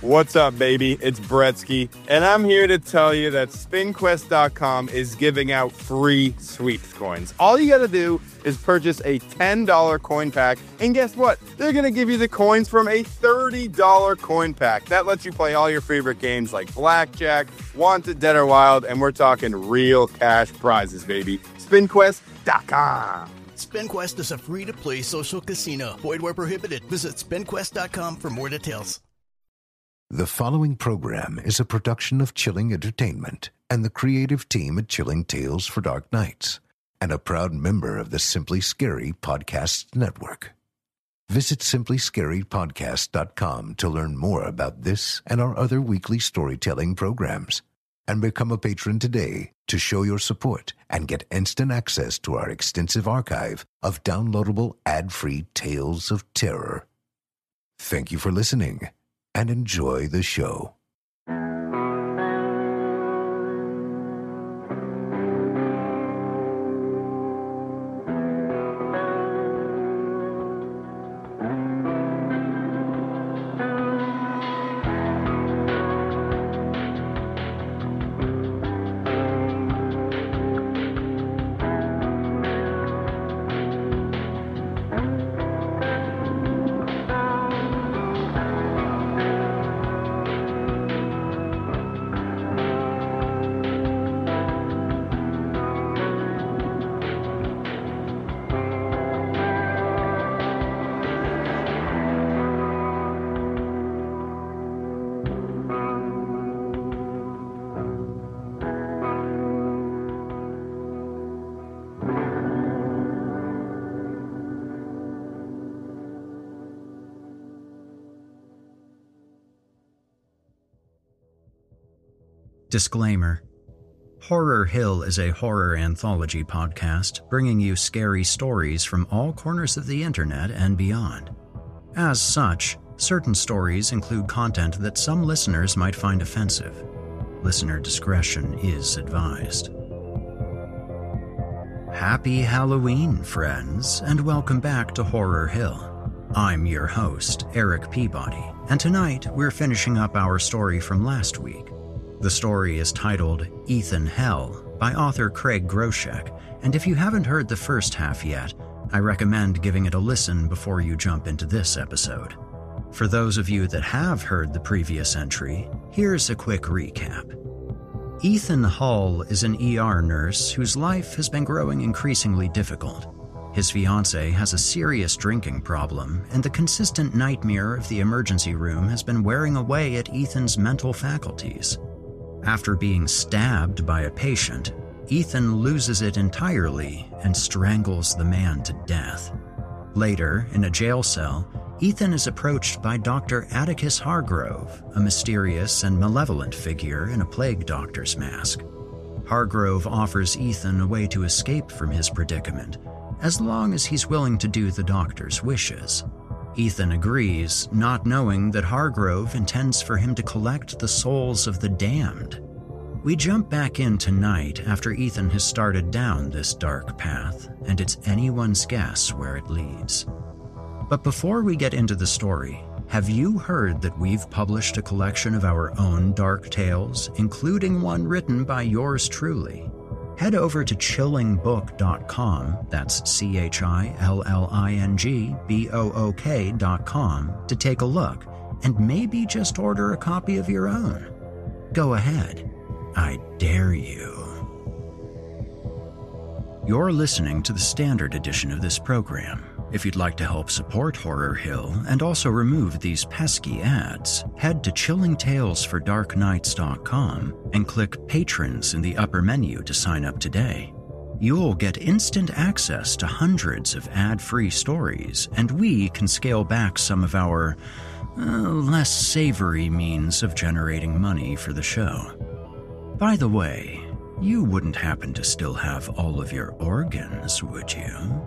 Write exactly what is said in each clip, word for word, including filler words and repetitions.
What's up, baby? It's Bretsky, and I'm here to tell you that Spin Quest dot com is giving out free sweeps coins. All you gotta do is purchase a ten dollar coin pack, and guess what? They're gonna give you the coins from a thirty dollar coin pack. That lets you play all your favorite games like Blackjack, Wanted, Dead or Wild, and we're talking real cash prizes, baby. Spin Quest dot com. SpinQuest is a free-to-play social casino. Void where prohibited. Visit Spin Quest dot com for more details. The following program is a production of Chilling Entertainment and the creative team at Chilling Tales for Dark Nights, and a proud member of the Simply Scary Podcast Network. Visit Simply Scary Podcast dot com to learn more about this and our other weekly storytelling programs, and become a patron today to show your support and get instant access to our extensive archive of downloadable ad-free tales of terror. Thank you for listening, and enjoy the show. Disclaimer. Horror Hill is a horror anthology podcast bringing you scary stories from all corners of the internet and beyond. As such, certain stories include content that some listeners might find offensive. Listener discretion is advised. Happy Halloween, friends, and welcome back to Horror Hill. I'm your host, Eric Peabody, and tonight we're finishing up our story from last week. The story is titled Ethan Hell by author Craig Groshek, and if you haven't heard the first half yet, I recommend giving it a listen before you jump into this episode. For those of you that have heard the previous entry, here's a quick recap. Ethan Hull is an E R nurse whose life has been growing increasingly difficult. His fiancée has a serious drinking problem, and the consistent nightmare of the emergency room has been wearing away at Ethan's mental faculties. After being stabbed by a patient, Ethan loses it entirely and strangles the man to death. Later, in a jail cell, Ethan is approached by Doctor Atticus Hargrove, a mysterious and malevolent figure in a plague doctor's mask. Hargrove offers Ethan a way to escape from his predicament, as long as he's willing to do the doctor's wishes. Ethan agrees, not knowing that Hargrove intends for him to collect the souls of the damned. We jump back in tonight after Ethan has started down this dark path, and it's anyone's guess where it leads. But before we get into the story, have you heard that we've published a collection of our own dark tales, including one written by yours truly? Head over to chilling book dot com, that's C H I L L I N G B O O K dot com, to take a look, and maybe just order a copy of your own. Go ahead. I dare you. You're listening to the standard edition of this program. If you'd like to help support Horror Hill and also remove these pesky ads, head to chilling tales for dark nights dot com and click Patrons in the upper menu to sign up today. You'll get instant access to hundreds of ad-free stories, and we can scale back some of our uh, less savory means of generating money for the show. By the way, you wouldn't happen to still have all of your organs, would you?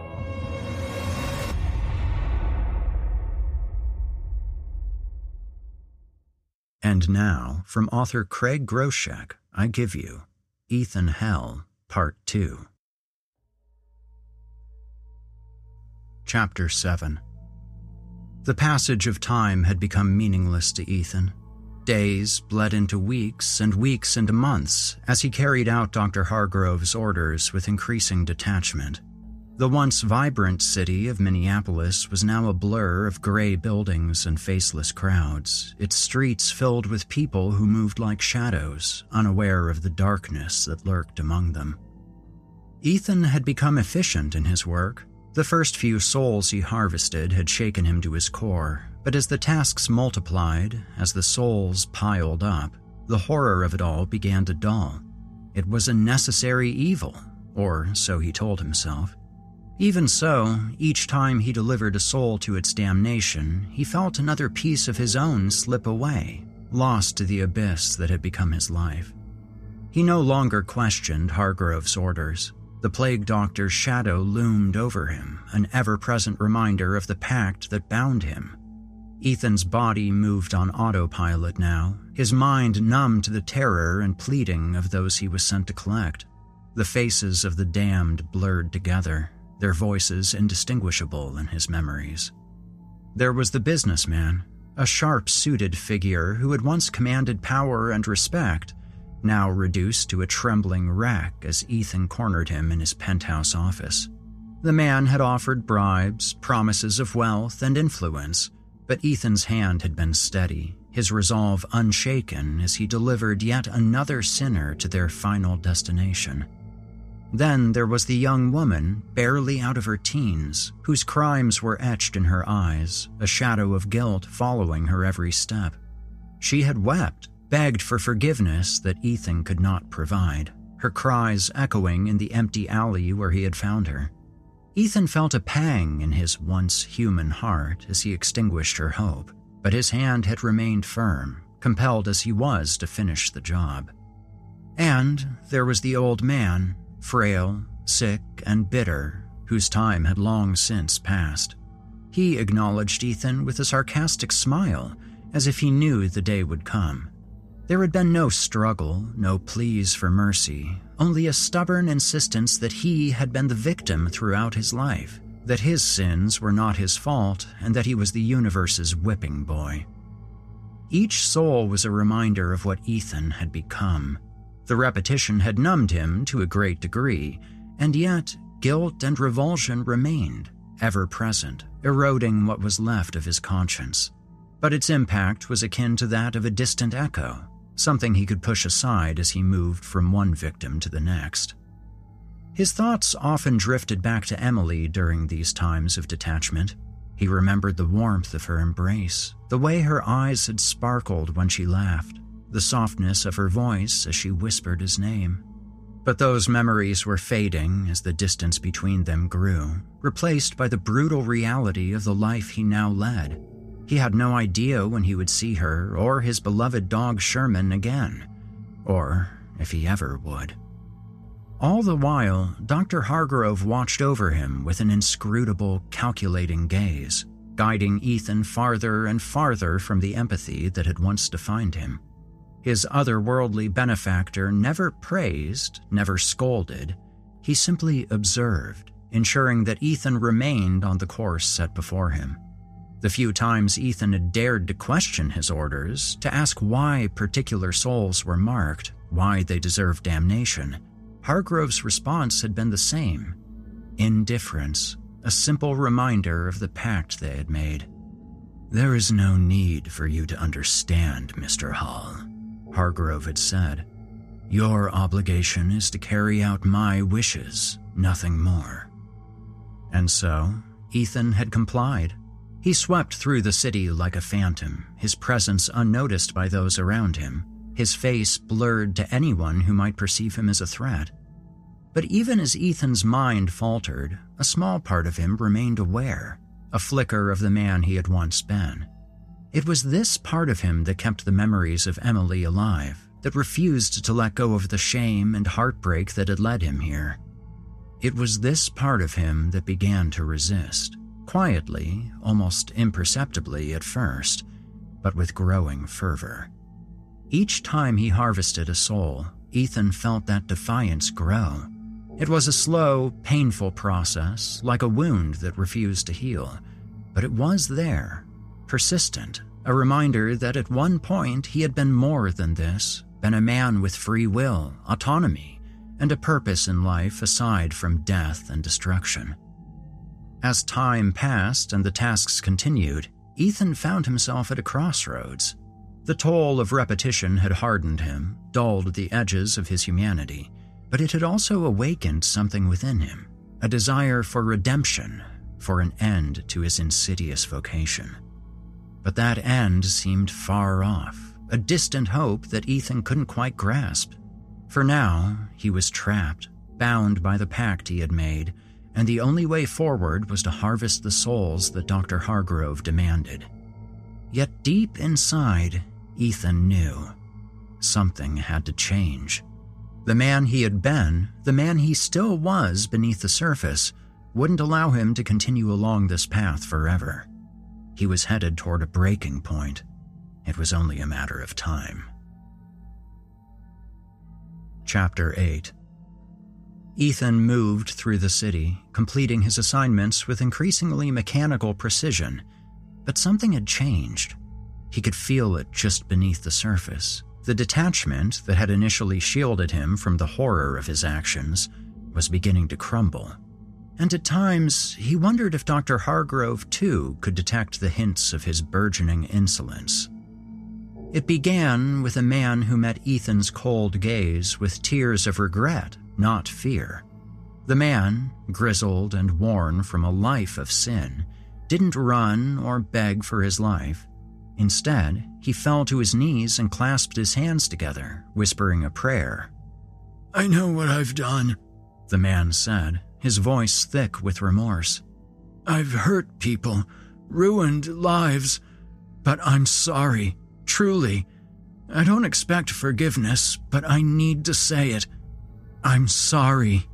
And now, from author Craig Groshek, I give you Ethan Hell, Part two. Chapter seven. The passage of time had become meaningless to Ethan. Days bled into weeks and weeks into months as he carried out Doctor Hargrove's orders with increasing detachment. The once vibrant city of Minneapolis was now a blur of gray buildings and faceless crowds, its streets filled with people who moved like shadows, unaware of the darkness that lurked among them. Ethan had become efficient in his work. The first few souls he harvested had shaken him to his core, but as the tasks multiplied, as the souls piled up, the horror of it all began to dull. It was a necessary evil, or so he told himself. Even so, each time he delivered a soul to its damnation, he felt another piece of his own slip away, lost to the abyss that had become his life. He no longer questioned Hargrove's orders. The plague doctor's shadow loomed over him, an ever-present reminder of the pact that bound him. Ethan's body moved on autopilot now, his mind numb to the terror and pleading of those he was sent to collect. The faces of the damned blurred together, their voices indistinguishable in his memories. There was the businessman, a sharp-suited figure who had once commanded power and respect, now reduced to a trembling wreck as Ethan cornered him in his penthouse office. The man had offered bribes, promises of wealth and influence, but Ethan's hand had been steady, his resolve unshaken as he delivered yet another sinner to their final destination. Then there was the young woman, barely out of her teens, whose crimes were etched in her eyes, a shadow of guilt following her every step. She had wept, begged for forgiveness that Ethan could not provide, her cries echoing in the empty alley where he had found her. Ethan felt a pang in his once human heart as he extinguished her hope, but his hand had remained firm, compelled as he was to finish the job. And there was the old man, frail, sick, and bitter, whose time had long since passed. He acknowledged Ethan with a sarcastic smile, as if he knew the day would come. There had been no struggle, no pleas for mercy, only a stubborn insistence that he had been the victim throughout his life, that his sins were not his fault, and that he was the universe's whipping boy. Each soul was a reminder of what Ethan had become. The repetition had numbed him to a great degree, and yet guilt and revulsion remained, ever present, eroding what was left of his conscience. But its impact was akin to that of a distant echo, something he could push aside as he moved from one victim to the next. His thoughts often drifted back to Emily during these times of detachment. He remembered the warmth of her embrace, the way her eyes had sparkled when she laughed, the softness of her voice as she whispered his name. But those memories were fading as the distance between them grew, replaced by the brutal reality of the life he now led. He had no idea when he would see her or his beloved dog Sherman again, or if he ever would. All the while, Doctor Hargrove watched over him with an inscrutable, calculating gaze, guiding Ethan farther and farther from the empathy that had once defined him. His otherworldly benefactor never praised, never scolded. He simply observed, ensuring that Ethan remained on the course set before him. The few times Ethan had dared to question his orders, to ask why particular souls were marked, why they deserved damnation, Hargrove's response had been the same: indifference, a simple reminder of the pact they had made. "There is no need for you to understand, Mister Hall," Hargrove had said. "Your obligation is to carry out my wishes, nothing more." And so, Ethan had complied. He swept through the city like a phantom, his presence unnoticed by those around him, his face blurred to anyone who might perceive him as a threat. But even as Ethan's mind faltered, a small part of him remained aware, a flicker of the man he had once been. It was this part of him that kept the memories of Emily alive, that refused to let go of the shame and heartbreak that had led him here. It was this part of him that began to resist, quietly, almost imperceptibly at first, but with growing fervor. Each time he harvested a soul, Ethan felt that defiance grow. It was a slow, painful process, like a wound that refused to heal, but it was there, persistent, a reminder that at one point he had been more than this, been a man with free will, autonomy, and a purpose in life aside from death and destruction. As time passed and the tasks continued, Ethan found himself at a crossroads. The toll of repetition had hardened him, dulled the edges of his humanity, but it had also awakened something within him, a desire for redemption, for an end to his insidious vocation. But that end seemed far off, a distant hope that Ethan couldn't quite grasp. For now, he was trapped, bound by the pact he had made, and the only way forward was to harvest the souls that Doctor Hargrove demanded. Yet deep inside, Ethan knew something had to change. The man he had been, the man he still was beneath the surface, wouldn't allow him to continue along this path forever. He was headed toward a breaking point. It was only a matter of time. Chapter eight. Ethan moved through the city, completing his assignments with increasingly mechanical precision, but something had changed. He could feel it just beneath the surface. The detachment that had initially shielded him from the horror of his actions was beginning to crumble. And at times, he wondered if Doctor Hargrove, too, could detect the hints of his burgeoning insolence. It began with a man who met Ethan's cold gaze with tears of regret, not fear. The man, grizzled and worn from a life of sin, didn't run or beg for his life. Instead, he fell to his knees and clasped his hands together, whispering a prayer. "I know what I've done," the man said, his voice thick with remorse. "I've hurt people, ruined lives, but I'm sorry, truly. I don't expect forgiveness, but I need to say it. I'm sorry."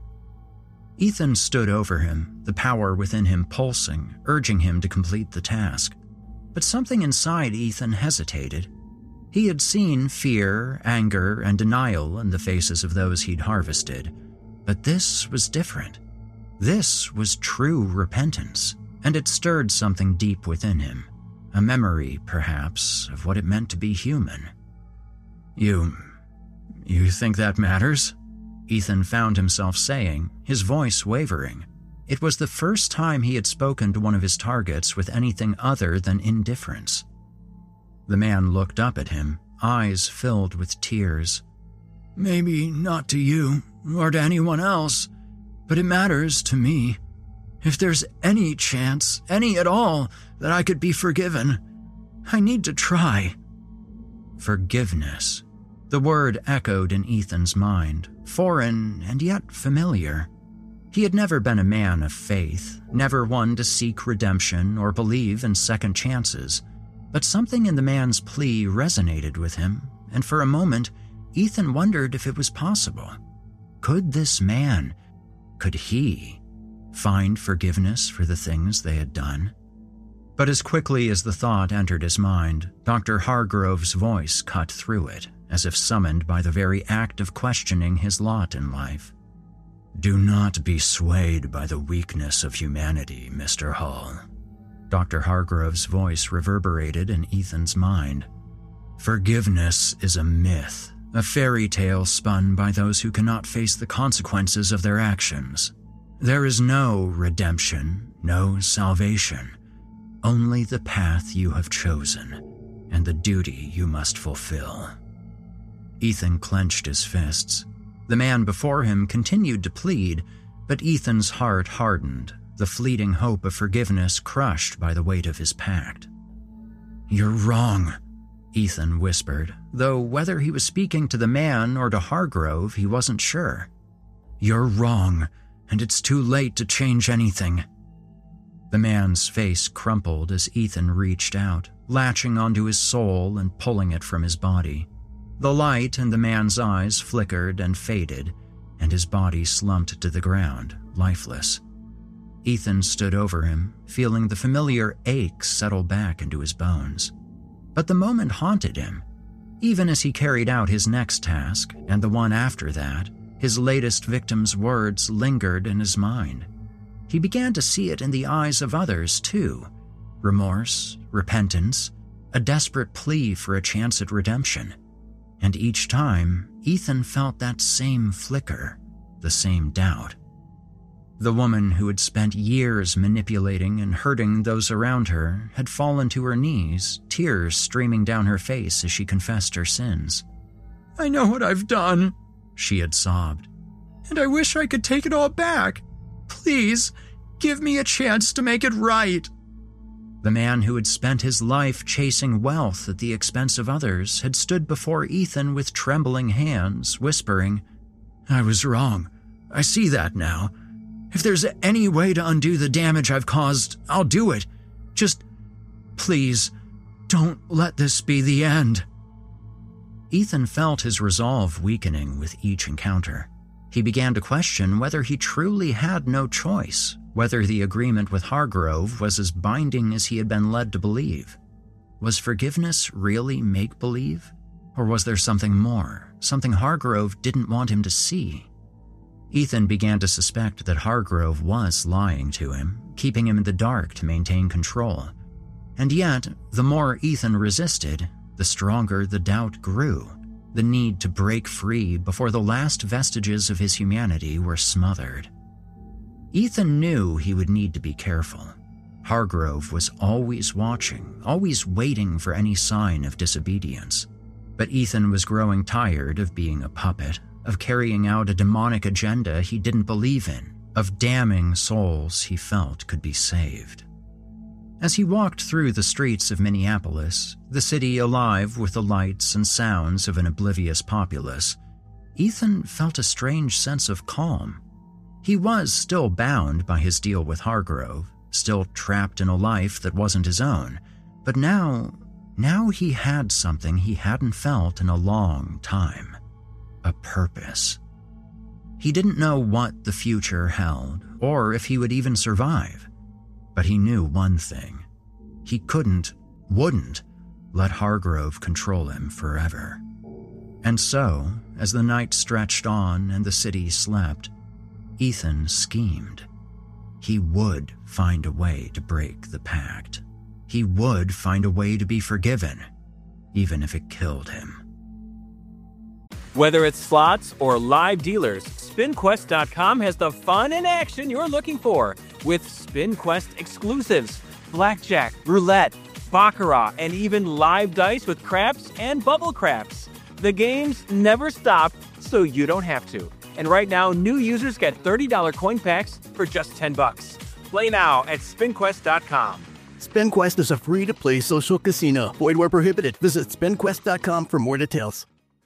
Ethan stood over him, the power within him pulsing, urging him to complete the task. But something inside Ethan hesitated. He had seen fear, anger, and denial in the faces of those he'd harvested, but this was different. This was true repentance, and it stirred something deep within him, a memory, perhaps, of what it meant to be human. You... you think that matters?" Ethan found himself saying, his voice wavering. It was the first time he had spoken to one of his targets with anything other than indifference. The man looked up at him, eyes filled with tears. "Maybe not to you, or to anyone else, but it matters to me. If there's any chance, any at all, that I could be forgiven, I need to try." Forgiveness. The word echoed in Ethan's mind, foreign and yet familiar. He had never been a man of faith, never one to seek redemption or believe in second chances, but something in the man's plea resonated with him, and for a moment, Ethan wondered if it was possible. Could this man, could he, find forgiveness for the things they had done? But as quickly as the thought entered his mind, Doctor Hargrove's voice cut through it, as if summoned by the very act of questioning his lot in life. "Do not be swayed by the weakness of humanity, Mister Hall." Doctor Hargrove's voice reverberated in Ethan's mind. "Forgiveness is a myth, a fairy tale spun by those who cannot face the consequences of their actions. There is no redemption, no salvation, only the path you have chosen and the duty you must fulfill." Ethan clenched his fists. The man before him continued to plead, but Ethan's heart hardened, the fleeting hope of forgiveness crushed by the weight of his pact. "You're wrong," Ethan whispered, though whether he was speaking to the man or to Hargrove, he wasn't sure. "You're wrong, and it's too late to change anything." The man's face crumpled as Ethan reached out, latching onto his soul and pulling it from his body. The light in the man's eyes flickered and faded, and his body slumped to the ground, lifeless. Ethan stood over him, feeling the familiar ache settle back into his bones. But the moment haunted him. Even as he carried out his next task, and the one after that, his latest victim's words lingered in his mind. He began to see it in the eyes of others, too. remorse, repentance, a desperate plea for a chance at redemption. And each time, Ethan felt that same flicker, the same doubt. The woman who had spent years manipulating and hurting those around her had fallen to her knees, tears streaming down her face as she confessed her sins. "I know what I've done," she had sobbed, "and I wish I could take it all back. Please, give me a chance to make it right." The man who had spent his life chasing wealth at the expense of others had stood before Ethan with trembling hands, whispering, "I was wrong. I see that now. If there's any way to undo the damage I've caused, I'll do it. Just, please, don't let this be the end." Ethan felt his resolve weakening with each encounter. He began to question whether he truly had no choice, whether the agreement with Hargrove was as binding as he had been led to believe. Was forgiveness really make-believe? Or was there something more, something Hargrove didn't want him to see? Ethan began to suspect that Hargrove was lying to him, keeping him in the dark to maintain control. And yet, the more Ethan resisted, the stronger the doubt grew, the need to break free before the last vestiges of his humanity were smothered. Ethan knew he would need to be careful. Hargrove was always watching, always waiting for any sign of disobedience. But Ethan was growing tired of being a puppet, of carrying out a demonic agenda he didn't believe in, of damning souls he felt could be saved. As he walked through the streets of Minneapolis, the city alive with the lights and sounds of an oblivious populace, Ethan felt a strange sense of calm. He was still bound by his deal with Hargrove, still trapped in a life that wasn't his own, but now, now he had something he hadn't felt in a long time. A purpose. He didn't know what the future held, or if he would even survive. But he knew one thing. He couldn't, wouldn't, let Hargrove control him forever. And so, as the night stretched on and the city slept, Ethan schemed. He would find a way to break the pact. He would find a way to be forgiven, even if it killed him. Whether it's slots or live dealers, Spin Quest dot com has the fun and action you're looking for with SpinQuest exclusives, blackjack, roulette, baccarat, and even live dice with craps and bubble craps. The games never stop, so you don't have to. And right now, new users get thirty dollars coin packs for just ten bucks. Play now at Spin Quest dot com. SpinQuest is a free-to-play social casino. Void where prohibited. Visit Spin Quest dot com for more details.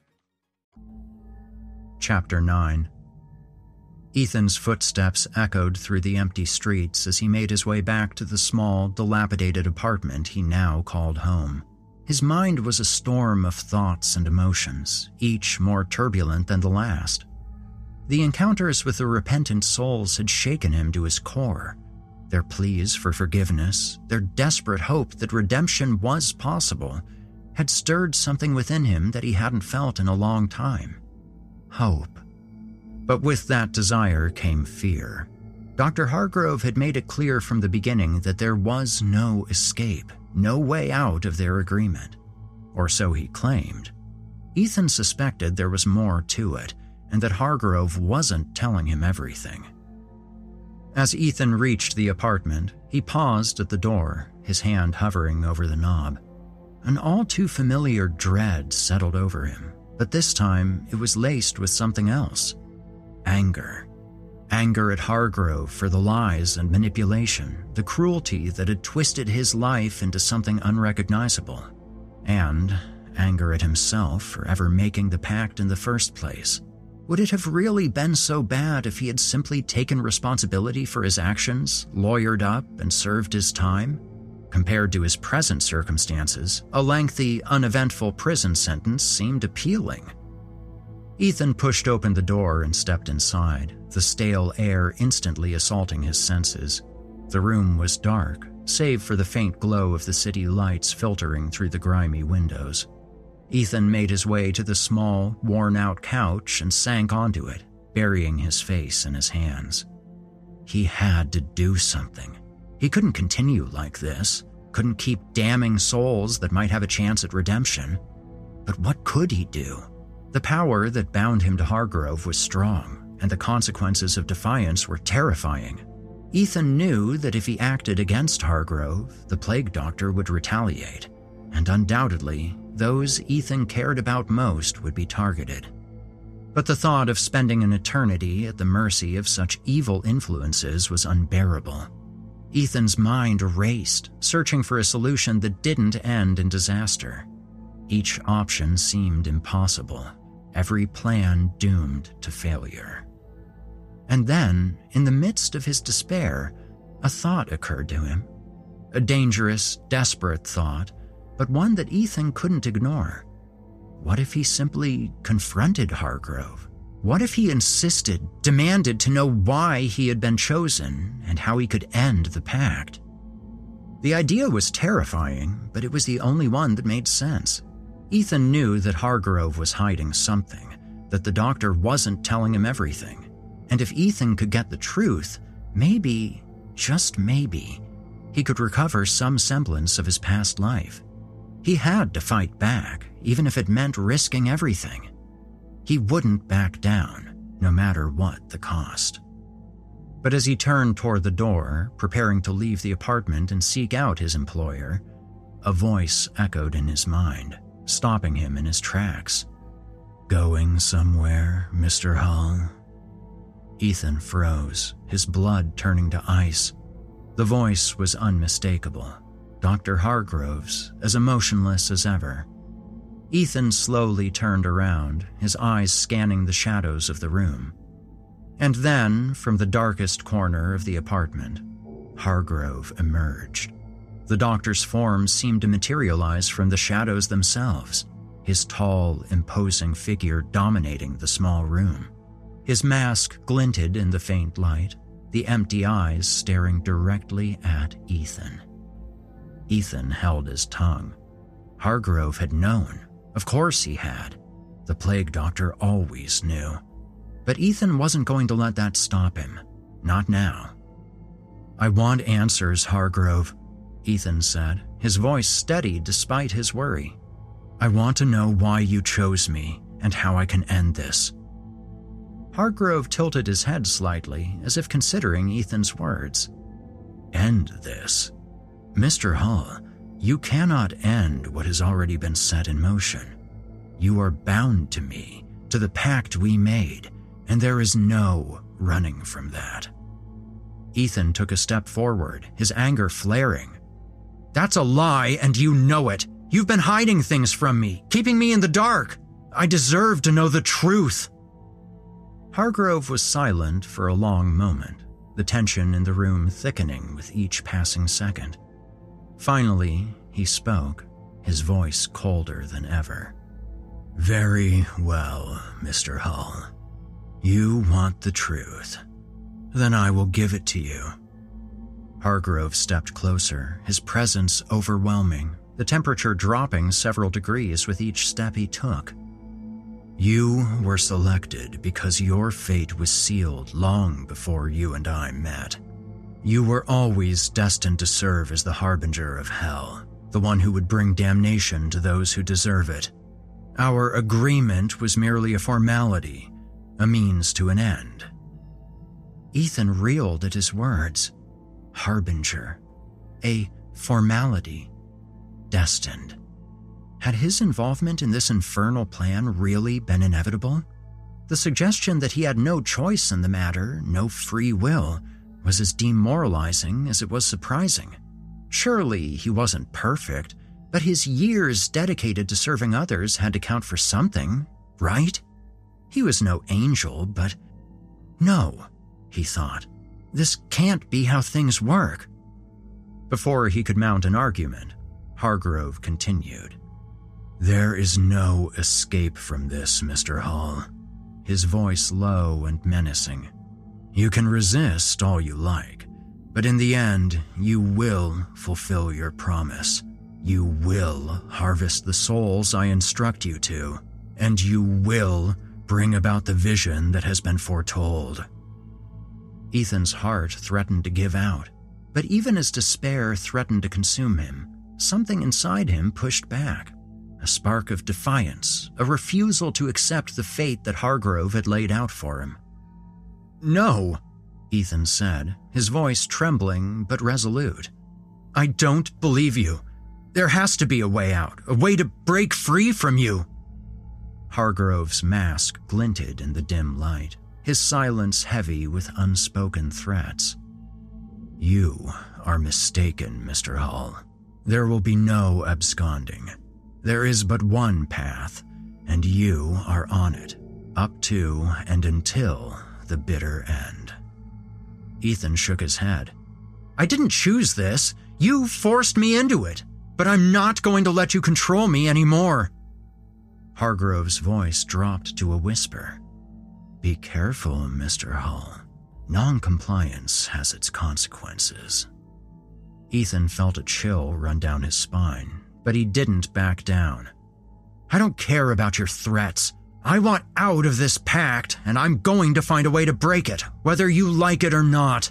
Chapter nine. Ethan's footsteps echoed through the empty streets as he made his way back to the small, dilapidated apartment he now called home. His mind was a storm of thoughts and emotions, each more turbulent than the last. The encounters with the repentant souls had shaken him to his core. Their pleas for forgiveness, their desperate hope that redemption was possible, had stirred something within him that he hadn't felt in a long time. Hope. But with that desire came fear. Doctor Hargrove had made it clear from the beginning that there was no escape, no way out of their agreement. Or so he claimed. Ethan suspected there was more to it, and that Hargrove wasn't telling him everything. As Ethan reached the apartment, he paused at the door, his hand hovering over the knob. An all-too-familiar dread settled over him, but this time it was laced with something else. Anger. Anger at Hargrove for the lies and manipulation, the cruelty that had twisted his life into something unrecognizable. And anger at himself for ever making the pact in the first place. Would it have really been so bad if he had simply taken responsibility for his actions, lawyered up, and served his time? Compared to his present circumstances, a lengthy, uneventful prison sentence seemed appealing. Ethan pushed open the door and stepped inside, the stale air instantly assaulting his senses. The room was dark, save for the faint glow of the city lights filtering through the grimy windows. Ethan made his way to the small, worn-out couch and sank onto it, burying his face in his hands. He had to do something. He couldn't continue like this, couldn't keep damning souls that might have a chance at redemption. But what could he do? The power that bound him to Hargrove was strong, and the consequences of defiance were terrifying. Ethan knew that if he acted against Hargrove, the plague doctor would retaliate, and undoubtedly, those Ethan cared about most would be targeted. But the thought of spending an eternity at the mercy of such evil influences was unbearable. Ethan's mind raced, searching for a solution that didn't end in disaster. Each option seemed impossible, every plan doomed to failure. And then, in the midst of his despair, a thought occurred to him. A dangerous, desperate thought, but one that Ethan couldn't ignore. What if he simply confronted Hargrove? What if he insisted, demanded to know why he had been chosen and how he could end the pact? The idea was terrifying, but it was the only one that made sense. Ethan knew that Hargrove was hiding something, that the doctor wasn't telling him everything. And if Ethan could get the truth, maybe, just maybe, he could recover some semblance of his past life. He had to fight back, even if it meant risking everything. He wouldn't back down, no matter what the cost. But as he turned toward the door, preparing to leave the apartment and seek out his employer, a voice echoed in his mind, stopping him in his tracks. "Going somewhere, Mister Hull?" Ethan froze, his blood turning to ice. The voice was unmistakable, Doctor Hargrove's, as emotionless as ever. Ethan slowly turned around, his eyes scanning the shadows of the room. And then, from the darkest corner of the apartment, Hargrove emerged. The doctor's form seemed to materialize from the shadows themselves, his tall, imposing figure dominating the small room. His mask glinted in the faint light, the empty eyes staring directly at Ethan. Ethan held his tongue. Hargrove had known. Of course he had. The plague doctor always knew. But Ethan wasn't going to let that stop him. Not now. "I want answers, Hargrove," Ethan said, his voice steady despite his worry. "I want to know why you chose me and how I can end this." Hargrove tilted his head slightly, as if considering Ethan's words. "End this? Mister Hull, you cannot end what has already been set in motion. You are bound to me, to the pact we made, and there is no running from that." Ethan took a step forward, his anger flaring. "That's a lie, and you know it. You've been hiding things from me, keeping me in the dark. I deserve to know the truth." Hargrove was silent for a long moment, the tension in the room thickening with each passing second. Finally, he spoke, his voice colder than ever. "Very well, Mister Hull. You want the truth. Then I will give it to you." Hargrove stepped closer, his presence overwhelming, the temperature dropping several degrees with each step he took. "You were selected because your fate was sealed long before you and I met. You were always destined to serve as the harbinger of hell, the one who would bring damnation to those who deserve it. Our agreement was merely a formality, a means to an end." Ethan reeled at his words. Harbinger. A formality. Destined. Had his involvement in this infernal plan really been inevitable? The suggestion that he had no choice in the matter, no free will, was as demoralizing as it was surprising. Surely he wasn't perfect, but his years dedicated to serving others had to count for something, right? He was no angel, but... No, he thought. This can't be how things work. Before he could mount an argument, Hargrove continued. "There is no escape from this, Mister Hull," his voice low and menacing. "You can resist all you like, but in the end, you will fulfill your promise. You will harvest the souls I instruct you to, and you will bring about the vision that has been foretold." Ethan's heart threatened to give out, But even as despair threatened to consume him, something inside him pushed back. A spark of defiance, a refusal to accept the fate that Hargrove had laid out for him. "No," Ethan said, his voice trembling but resolute. "I don't believe you. There has to be a way out, a way to break free from you." Hargrove's mask glinted in the dim light, his silence heavy with unspoken threats. "You are mistaken, Mister Hull. There will be no absconding. There is but one path, and you are on it, up to and until the bitter end." Ethan shook his head. "I didn't choose this. You forced me into it, but I'm not going to let you control me anymore." Hargrove's voice dropped to a whisper. "Be careful, Mister Hull. Non-compliance has its consequences." Ethan felt a chill run down his spine, but he didn't back down. "I don't care about your threats. I want out of this pact, and I'm going to find a way to break it, whether you like it or not."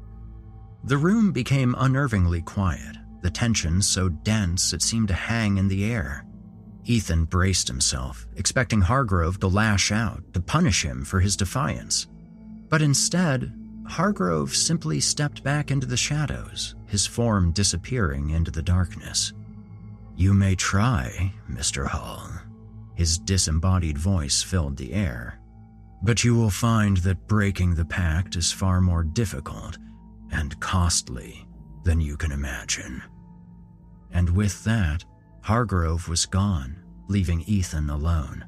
The room became unnervingly quiet, the tension so dense it seemed to hang in the air. Ethan braced himself, expecting Hargrove to lash out, to punish him for his defiance. But instead, Hargrove simply stepped back into the shadows, his form disappearing into the darkness. "You may try, Mister Hull." His disembodied voice filled the air. "But you will find that breaking the pact is far more difficult and costly than you can imagine." And with that, Hargrove was gone, leaving Ethan alone.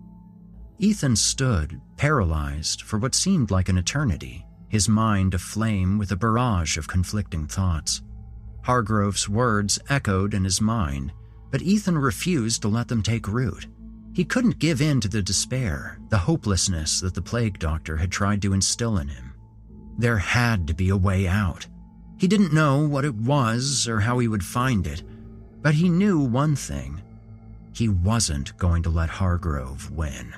Ethan stood, paralyzed, for what seemed like an eternity, his mind aflame with a barrage of conflicting thoughts. Hargrove's words echoed in his mind, but Ethan refused to let them take root. He couldn't give in to the despair, the hopelessness that the plague doctor had tried to instill in him. There had to be a way out. He didn't know what it was or how he would find it, but he knew one thing. He wasn't going to let Hargrove win.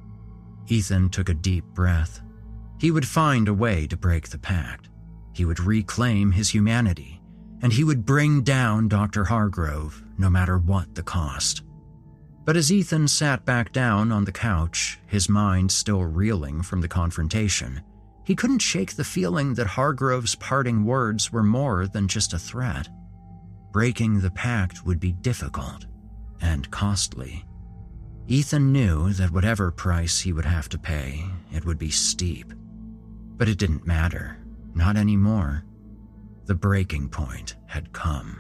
Ethan took a deep breath. He would find a way to break the pact. He would reclaim his humanity, and he would bring down Doctor Hargrove, no matter what the cost. But as Ethan sat back down on the couch, his mind still reeling from the confrontation, he couldn't shake the feeling that Hargrove's parting words were more than just a threat. Breaking the pact would be difficult and costly. Ethan knew that whatever price he would have to pay, it would be steep. But it didn't matter, not anymore. The breaking point had come.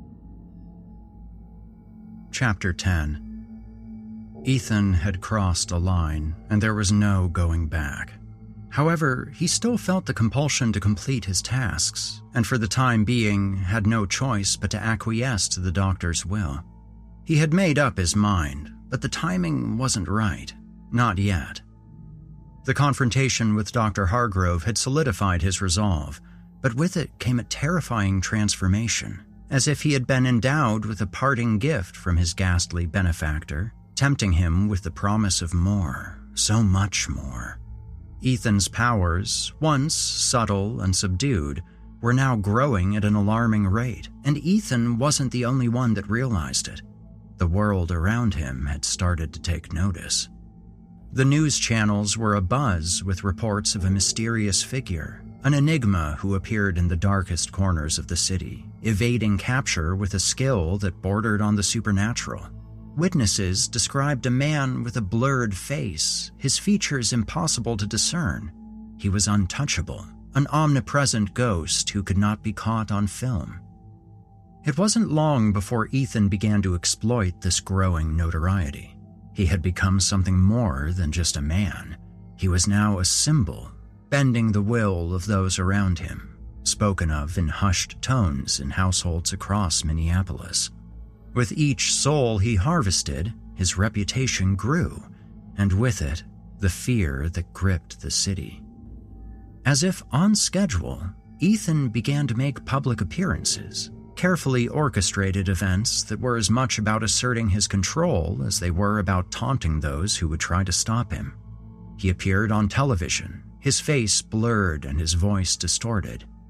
Chapter ten. Ethan had crossed a line, and there was no going back. However, he still felt the compulsion to complete his tasks, and for the time being had no choice but to acquiesce to the doctor's will. He had made up his mind, but the timing wasn't right. Not yet. The confrontation with Doctor Hargrove had solidified his resolve, but with it came a terrifying transformation, as if he had been endowed with a parting gift from his ghastly benefactor, tempting him with the promise of more, so much more. Ethan's powers, once subtle and subdued, were now growing at an alarming rate, and Ethan wasn't the only one that realized it. The world around him had started to take notice. The news channels were abuzz with reports of a mysterious figure, an enigma who appeared in the darkest corners of the city, evading capture with a skill that bordered on the supernatural. Witnesses described a man with a blurred face, his features impossible to discern. He was untouchable, an omnipresent ghost who could not be caught on film. It wasn't long before Ethan began to exploit this growing notoriety. He had become something more than just a man. He was now a symbol, bending the will of those around him, spoken of in hushed tones in households across Minneapolis. With each soul he harvested, his reputation grew, and with it, the fear that gripped the city. As if on schedule, Ethan began to make public appearances, carefully orchestrated events that were as much about asserting his control as they were about taunting those who would try to stop him. He appeared on television, his face blurred and his voice distorted,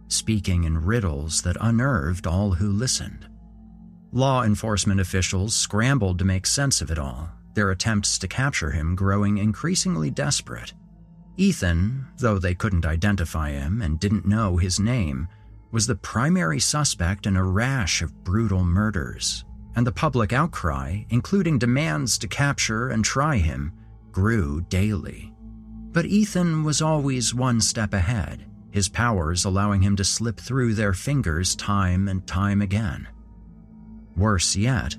speaking in riddles that unnerved all who listened. Law enforcement officials scrambled to make sense of it all, their attempts to capture him growing increasingly desperate. Ethan, though they couldn't identify him and didn't know his name, was the primary suspect in a rash of brutal murders, and the public outcry, including demands to capture and try him, grew daily. But Ethan was always one step ahead, his powers allowing him to slip through their fingers time and time again. Worse yet,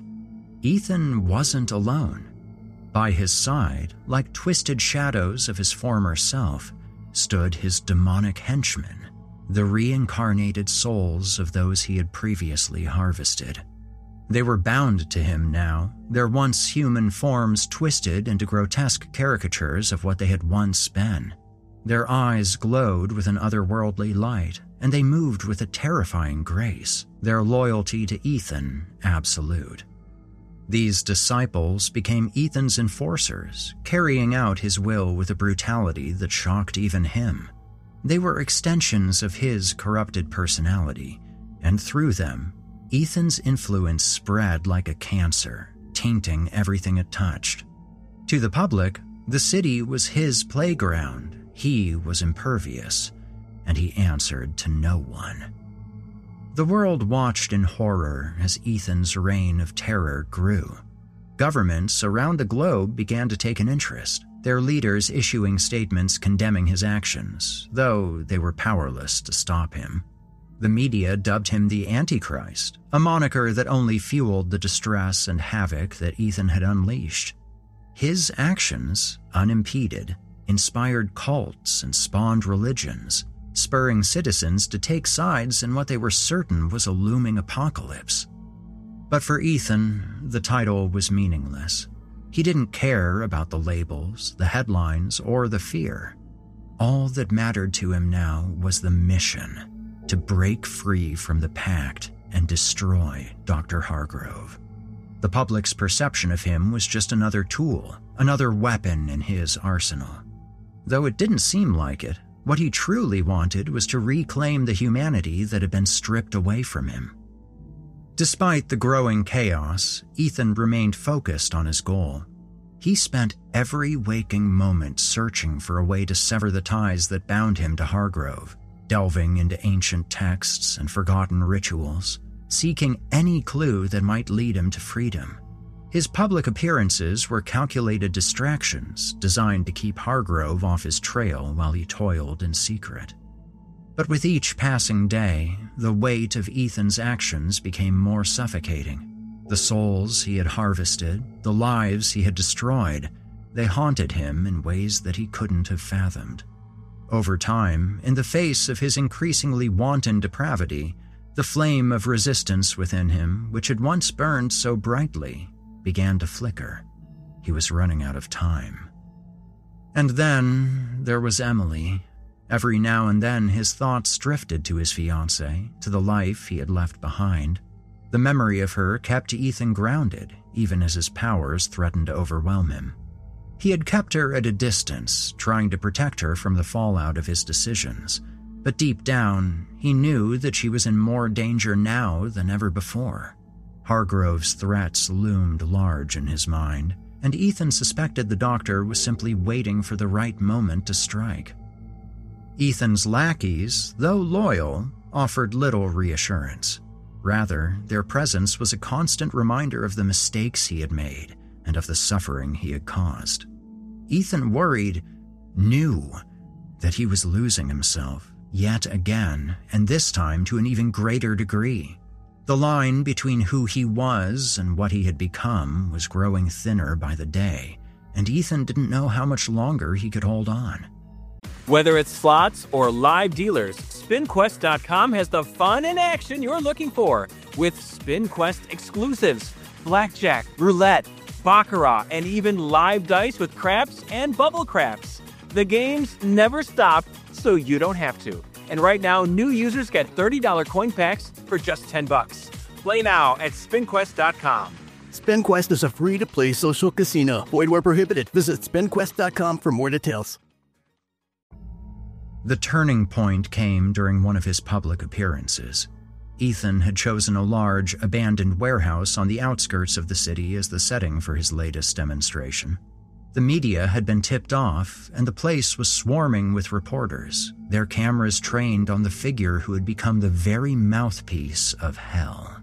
Ethan wasn't alone. By his side, like twisted shadows of his former self, stood his demonic henchmen, the reincarnated souls of those he had previously harvested. They were bound to him now, their once human forms twisted into grotesque caricatures of what they had once been. Their eyes glowed with an otherworldly light, and they moved with a terrifying grace, their loyalty to Ethan absolute. These disciples became Ethan's enforcers, carrying out his will with a brutality that shocked even him. They were extensions of his corrupted personality, and through them, Ethan's influence spread like a cancer, tainting everything it touched. To the public, the city was his playground. He was impervious, and he answered to no one. The world watched in horror as Ethan's reign of terror grew. Governments around the globe began to take an interest, their leaders issuing statements condemning his actions, though they were powerless to stop him. The media dubbed him the Antichrist, a moniker that only fueled the distress and havoc that Ethan had unleashed. His actions, unimpeded, inspired cults and spawned religions, spurring citizens to take sides in what they were certain was a looming apocalypse. But for Ethan, the title was meaningless. He didn't care about the labels, the headlines, or the fear. All that mattered to him now was the mission, to break free from the pact and destroy Doctor Hargrove. The public's perception of him was just another tool, another weapon in his arsenal. Though it didn't seem like it, what he truly wanted was to reclaim the humanity that had been stripped away from him. Despite the growing chaos, Ethan remained focused on his goal. He spent every waking moment searching for a way to sever the ties that bound him to Hargrove, delving into ancient texts and forgotten rituals, seeking any clue that might lead him to freedom. His public appearances were calculated distractions designed to keep Hargrove off his trail while he toiled in secret. But with each passing day, the weight of Ethan's actions became more suffocating. The souls he had harvested, the lives he had destroyed, they haunted him in ways that he couldn't have fathomed. Over time, in the face of his increasingly wanton depravity, the flame of resistance within him, which had once burned so brightly, began to flicker. He was running out of time. And then there was Emily. Every now and then his thoughts drifted to his fiancée, to the life he had left behind. The memory of her kept Ethan grounded, even as his powers threatened to overwhelm him. He had kept her at a distance, trying to protect her from the fallout of his decisions, but deep down, he knew that she was in more danger now than ever before. Hargrove's threats loomed large in his mind, and Ethan suspected the doctor was simply waiting for the right moment to strike. Ethan's lackeys, though loyal, offered little reassurance. Rather, their presence was a constant reminder of the mistakes he had made and of the suffering he had caused. Ethan worried, knew, that he was losing himself, yet again, and this time to an even greater degree. The line between who he was and what he had become was growing thinner by the day, and Ethan didn't know how much longer he could hold on. Whether it's slots or live dealers, Spin Quest dot com has the fun and action you're looking for with SpinQuest exclusives, blackjack, roulette, baccarat, and even live dice with craps and bubble craps. The games never stop, so you don't have to. And right now, new users get thirty dollars coin packs for just ten bucks. Play now at Spin Quest dot com. SpinQuest is a free-to-play social casino. Void where prohibited. Visit Spin Quest dot com for more details. The turning point came during one of his public appearances. Ethan had chosen a large, abandoned warehouse on the outskirts of the city as the setting for his latest demonstration. The media had been tipped off, and the place was swarming with reporters, their cameras trained on the figure who had become the very mouthpiece of hell.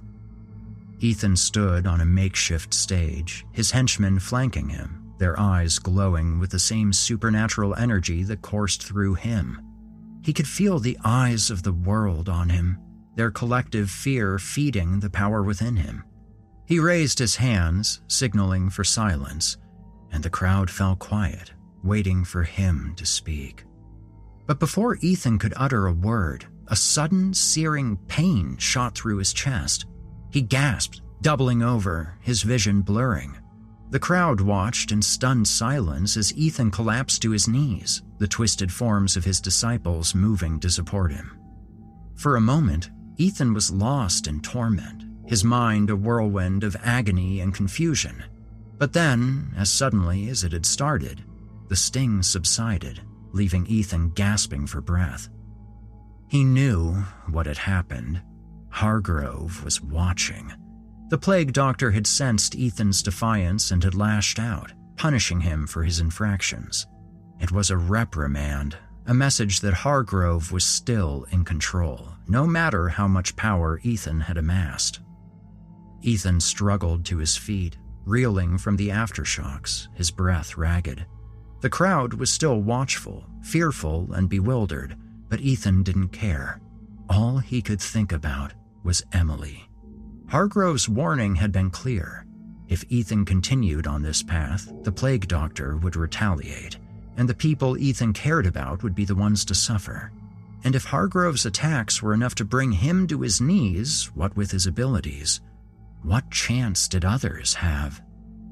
Ethan stood on a makeshift stage, his henchmen flanking him, their eyes glowing with the same supernatural energy that coursed through him. He could feel the eyes of the world on him, their collective fear feeding the power within him. He raised his hands, signaling for silence, and the crowd fell quiet, waiting for him to speak. But before Ethan could utter a word, a sudden, searing pain shot through his chest. He gasped, doubling over, his vision blurring. The crowd watched in stunned silence as Ethan collapsed to his knees, the twisted forms of his disciples moving to support him. For a moment, Ethan was lost in torment, his mind a whirlwind of agony and confusion. But then, as suddenly as it had started, the sting subsided, leaving Ethan gasping for breath. He knew what had happened. Hargrove was watching. The plague doctor had sensed Ethan's defiance and had lashed out, punishing him for his infractions. It was a reprimand, a message that Hargrove was still in control, no matter how much power Ethan had amassed. Ethan struggled to his feet, reeling from the aftershocks, his breath ragged. The crowd was still watchful, fearful, and bewildered, but Ethan didn't care. All he could think about was Emily. Hargrove's warning had been clear. If Ethan continued on this path, the plague doctor would retaliate, and the people Ethan cared about would be the ones to suffer. And if Hargrove's attacks were enough to bring him to his knees, what with his abilities, what chance did others have?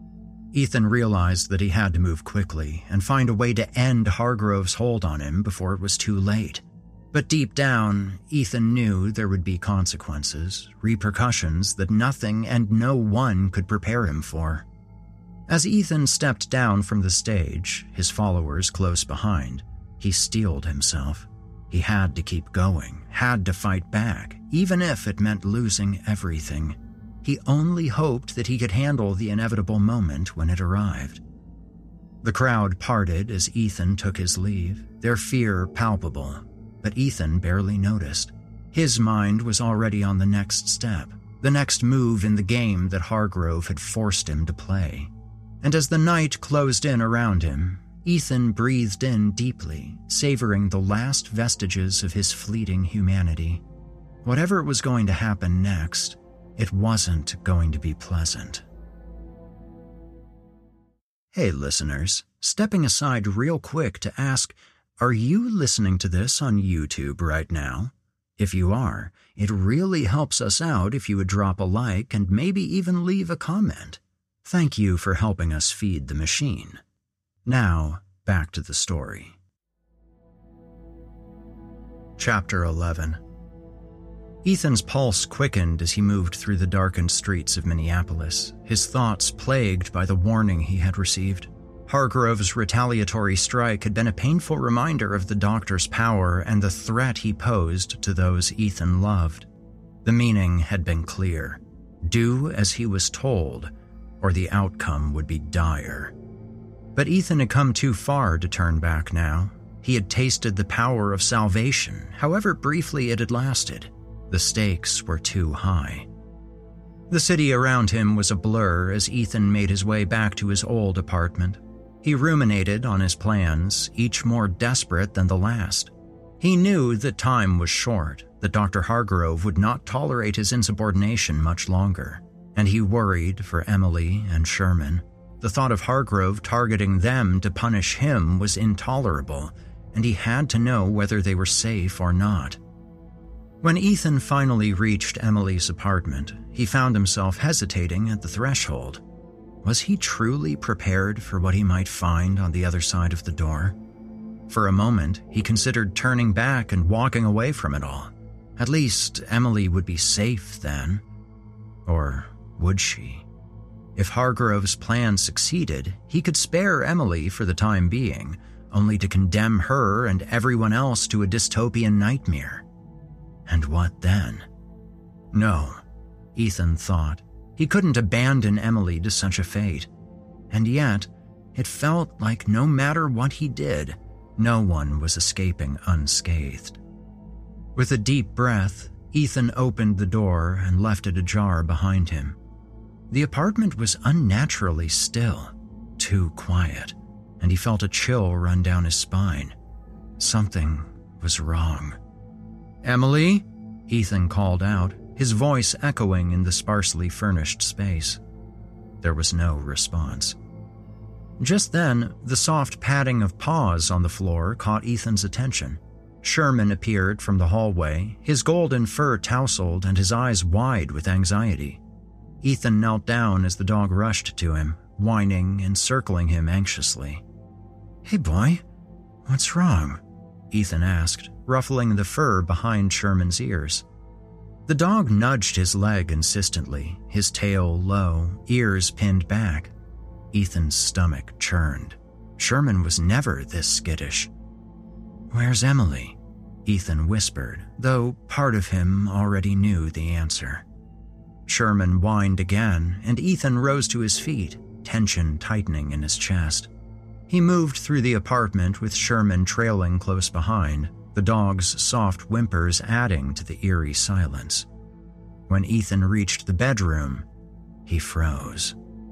Ethan realized that he had to move quickly and find a way to end Hargrove's hold on him before it was too late. But deep down, Ethan knew there would be consequences, repercussions that nothing and no one could prepare him for. As Ethan stepped down from the stage, his followers close behind, he steeled himself. He had to keep going, had to fight back, even if it meant losing everything. He only hoped that he could handle the inevitable moment when it arrived. The crowd parted as Ethan took his leave, their fear palpable, but Ethan barely noticed. His mind was already on the next step, the next move in the game that Hargrove had forced him to play. And as the night closed in around him, Ethan breathed in deeply, savoring the last vestiges of his fleeting humanity. Whatever was going to happen next, it wasn't going to be pleasant. Hey listeners, stepping aside real quick to ask, are you listening to this on YouTube right now? If you are, it really helps us out if you would drop a like and maybe even leave a comment. Thank you for helping us feed the machine. Now, back to the story. Chapter eleven. Ethan's pulse quickened as he moved through the darkened streets of Minneapolis, his thoughts plagued by the warning he had received. Hargrove's retaliatory strike had been a painful reminder of the doctor's power and the threat he posed to those Ethan loved. The meaning had been clear. Do as he was told, or the outcome would be dire. But Ethan had come too far to turn back now. He had tasted the power of salvation, however briefly it had lasted. The stakes were too high. The city around him was a blur as Ethan made his way back to his old apartment. He ruminated on his plans, each more desperate than the last. He knew that time was short, that Doctor Hargrove would not tolerate his insubordination much longer, and he worried for Emily and Sherman. The thought of Hargrove targeting them to punish him was intolerable, and he had to know whether they were safe or not. When Ethan finally reached Emily's apartment, he found himself hesitating at the threshold. Was he truly prepared for what he might find on the other side of the door? For a moment, he considered turning back and walking away from it all. At least Emily would be safe then. Or would she? If Hargrove's plan succeeded, he could spare Emily for the time being, only to condemn her and everyone else to a dystopian nightmare. And what then? No, Ethan thought. He couldn't abandon Emily to such a fate. And yet, it felt like no matter what he did, no one was escaping unscathed. With a deep breath, Ethan opened the door and left it ajar behind him. The apartment was unnaturally still, too quiet, and he felt a chill run down his spine. Something was wrong. "Emily?" Ethan called out, his voice echoing in the sparsely furnished space. There was no response. Just then, the soft padding of paws on the floor caught Ethan's attention. Sherman appeared from the hallway, his golden fur tousled and his eyes wide with anxiety. Ethan knelt down as the dog rushed to him, whining and circling him anxiously. "Hey boy, what's wrong?" Ethan asked, ruffling the fur behind Sherman's ears. The dog nudged his leg insistently, his tail low, ears pinned back. Ethan's stomach churned. Sherman was never this skittish. "Where's Emily?" Ethan whispered, though part of him already knew the answer. Sherman whined again, and Ethan rose to his feet, tension tightening in his chest. He moved through the apartment with Sherman trailing close behind, the dog's soft whimpers adding to the eerie silence. When Ethan reached the bedroom, he froze.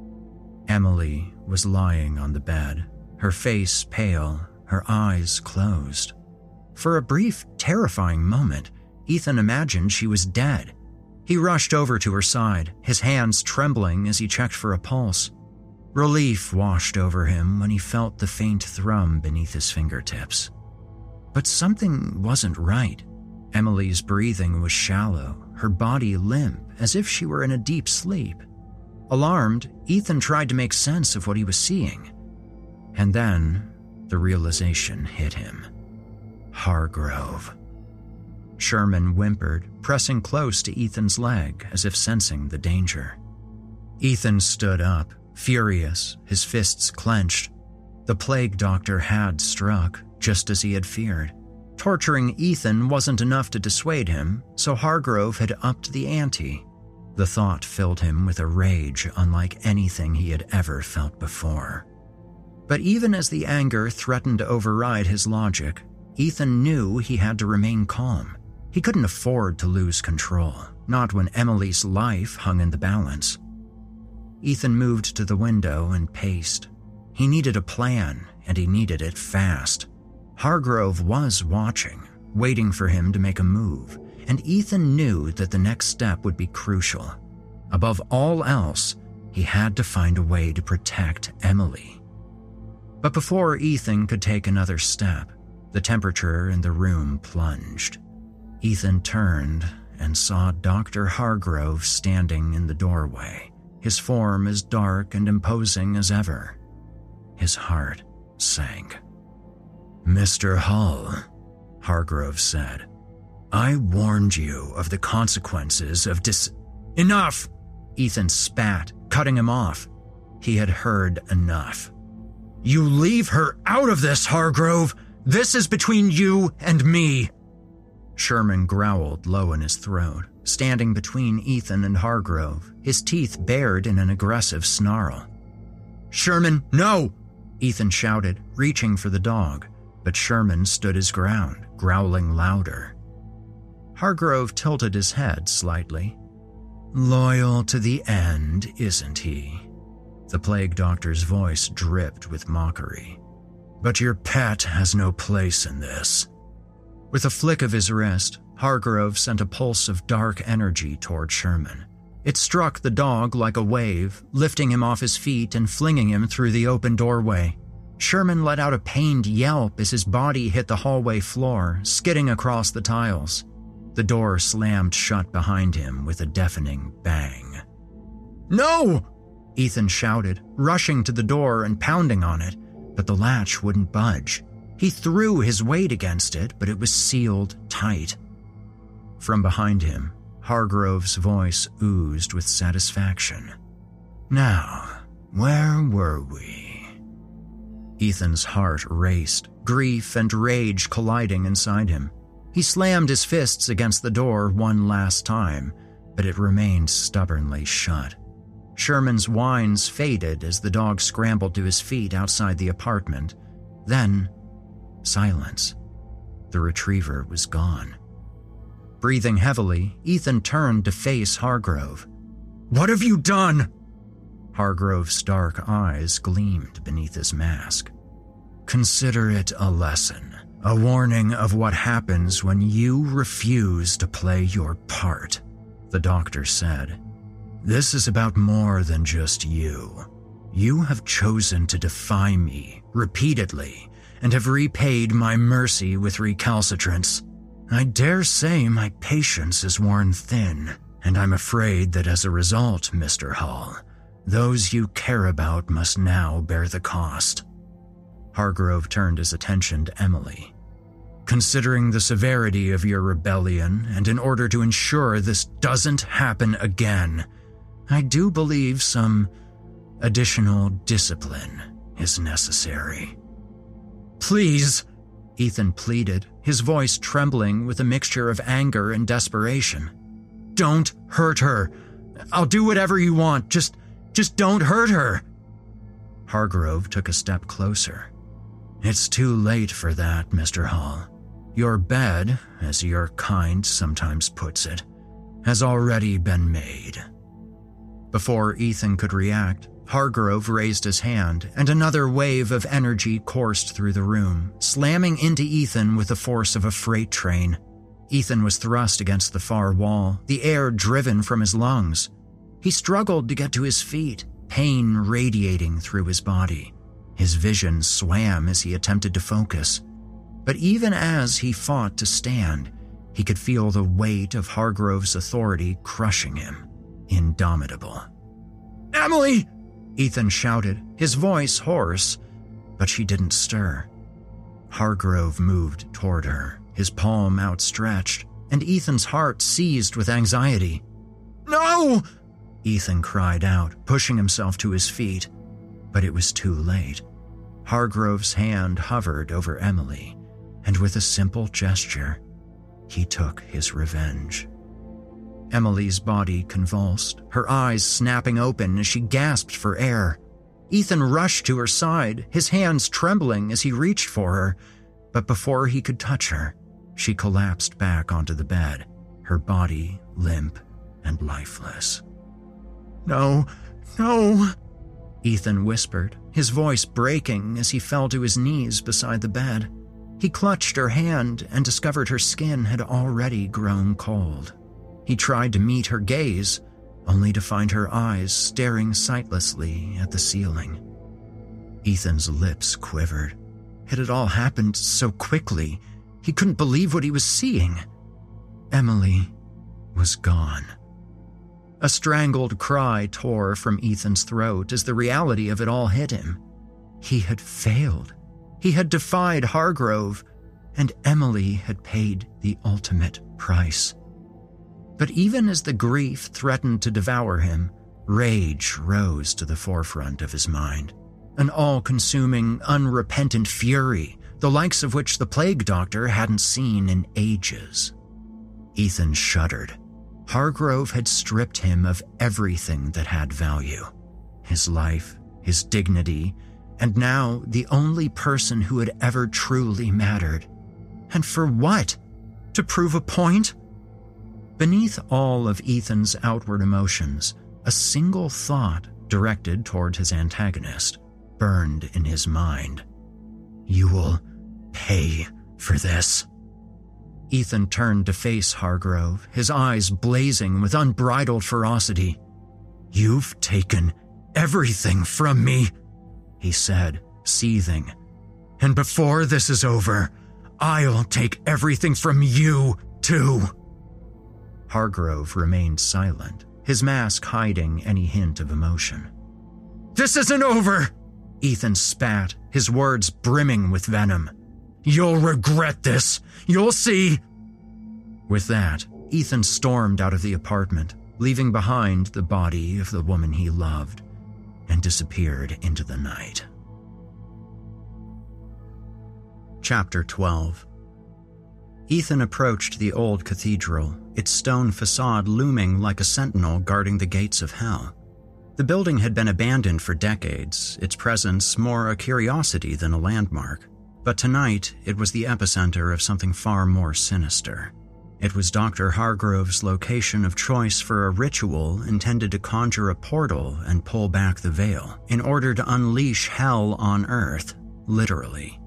Emily was lying on the bed, her face pale, her eyes closed. For a brief, terrifying moment, Ethan imagined she was dead. He rushed over to her side, his hands trembling as he checked for a pulse. Relief washed over him when he felt the faint thrum beneath his fingertips. But something wasn't right. Emily's breathing was shallow, her body limp, as if she were in a deep sleep. Alarmed, Ethan tried to make sense of what he was seeing. And then, the realization hit him. Hargrove. Sherman whimpered, pressing close to Ethan's leg as if sensing the danger. Ethan stood up, furious, his fists clenched. The plague doctor had struck, just as he had feared. Torturing Ethan wasn't enough to dissuade him, so Hargrove had upped the ante. The thought filled him with a rage unlike anything he had ever felt before. But even as the anger threatened to override his logic, Ethan knew he had to remain calm. He couldn't afford to lose control, not when Emily's life hung in the balance. Ethan moved to the window and paced. He needed a plan, and he needed it fast. Hargrove was watching, waiting for him to make a move, and Ethan knew that the next step would be crucial. Above all else, he had to find a way to protect Emily. But before Ethan could take another step, the temperature in the room plunged. Ethan turned and saw Doctor Hargrove standing in the doorway, his form as dark and imposing as ever. His heart sank. "Mister Hull," Hargrove said, "I warned you of the consequences of dis—" "Enough!" Ethan spat, cutting him off. He had heard enough. "You leave her out of this, Hargrove! This is between you and me!" Sherman growled low in his throat, standing between Ethan and Hargrove, his teeth bared in an aggressive snarl. "Sherman, no!" Ethan shouted, reaching for the dog, but Sherman stood his ground, growling louder. Hargrove tilted his head slightly. "Loyal to the end, isn't he?" The plague doctor's voice dripped with mockery. "But your pet has no place in this." With a flick of his wrist, Hargrove sent a pulse of dark energy toward Sherman. It struck the dog like a wave, lifting him off his feet and flinging him through the open doorway. Sherman let out a pained yelp as his body hit the hallway floor, skidding across the tiles. The door slammed shut behind him with a deafening bang. "No!" Ethan shouted, rushing to the door and pounding on it, but the latch wouldn't budge. He threw his weight against it, but it was sealed tight. From behind him, Hargrove's voice oozed with satisfaction. "Now, where were we?" Ethan's heart raced, grief and rage colliding inside him. He slammed his fists against the door one last time, but it remained stubbornly shut. Sherman's whines faded as the dog scrambled to his feet outside the apartment. Then, silence. The retriever was gone. Breathing heavily, Ethan turned to face Hargrove. "What have you done?" Hargrove's dark eyes gleamed beneath his mask. "Consider it a lesson, a warning of what happens when you refuse to play your part," the doctor said. "This is about more than just you. You have chosen to defy me repeatedly and have repaid my mercy with recalcitrance. I dare say my patience is worn thin, and I'm afraid that as a result, Mister Hull, those you care about must now bear the cost." Hargrove turned his attention to Emily. "Considering the severity of your rebellion, and in order to ensure this doesn't happen again, I do believe some additional discipline is necessary." "Please," Ethan pleaded, his voice trembling with a mixture of anger and desperation. "Don't hurt her. I'll do whatever you want. Just, just don't hurt her." Hargrove took a step closer. "It's too late for that, Mister Hall. Your bed, as your kind sometimes puts it, has already been made." Before Ethan could react, Hargrove raised his hand, and another wave of energy coursed through the room, slamming into Ethan with the force of a freight train. Ethan was thrust against the far wall, the air driven from his lungs. He struggled to get to his feet, pain radiating through his body. His vision swam as he attempted to focus. But even as he fought to stand, he could feel the weight of Hargrove's authority crushing him, indomitable. "Emily!" Ethan shouted, his voice hoarse, but she didn't stir. Hargrove moved toward her, his palm outstretched, and Ethan's heart seized with anxiety. "No!" Ethan cried out, pushing himself to his feet. But it was too late. Hargrove's hand hovered over Emily, and with a simple gesture, he took his revenge. Emily's body convulsed, her eyes snapping open as she gasped for air. Ethan rushed to her side, his hands trembling as he reached for her, but before he could touch her, she collapsed back onto the bed, her body limp and lifeless. "No, no," Ethan whispered, his voice breaking as he fell to his knees beside the bed. He clutched her hand and discovered her skin had already grown cold. He tried to meet her gaze, only to find her eyes staring sightlessly at the ceiling. Ethan's lips quivered. It had all happened so quickly, he couldn't believe what he was seeing. Emily was gone. A strangled cry tore from Ethan's throat as the reality of it all hit him. He had failed. He had defied Hargrove, and Emily had paid the ultimate price. But even as the grief threatened to devour him, rage rose to the forefront of his mind. An all-consuming, unrepentant fury, the likes of which the plague doctor hadn't seen in ages. Ethan shuddered. Hargrove had stripped him of everything that had value. His life, his dignity, and now the only person who had ever truly mattered. And for what? To prove a point? Beneath all of Ethan's outward emotions, a single thought directed toward his antagonist burned in his mind. "You will pay for this." Ethan turned to face Hargrove, his eyes blazing with unbridled ferocity. "You've taken everything from me," he said, seething. "And before this is over, I'll take everything from you, too." Hargrove remained silent, his mask hiding any hint of emotion. "This isn't over!" Ethan spat, his words brimming with venom. "You'll regret this! You'll see!" With that, Ethan stormed out of the apartment, leaving behind the body of the woman he loved, and disappeared into the night. Chapter twelve. Ethan approached the old cathedral, its stone facade looming like a sentinel guarding the gates of hell. The building had been abandoned for decades, its presence more a curiosity than a landmark. But tonight, it was the epicenter of something far more sinister. It was Doctor Hargrove's location of choice for a ritual intended to conjure a portal and pull back the veil, in order to unleash hell on Earth, literally.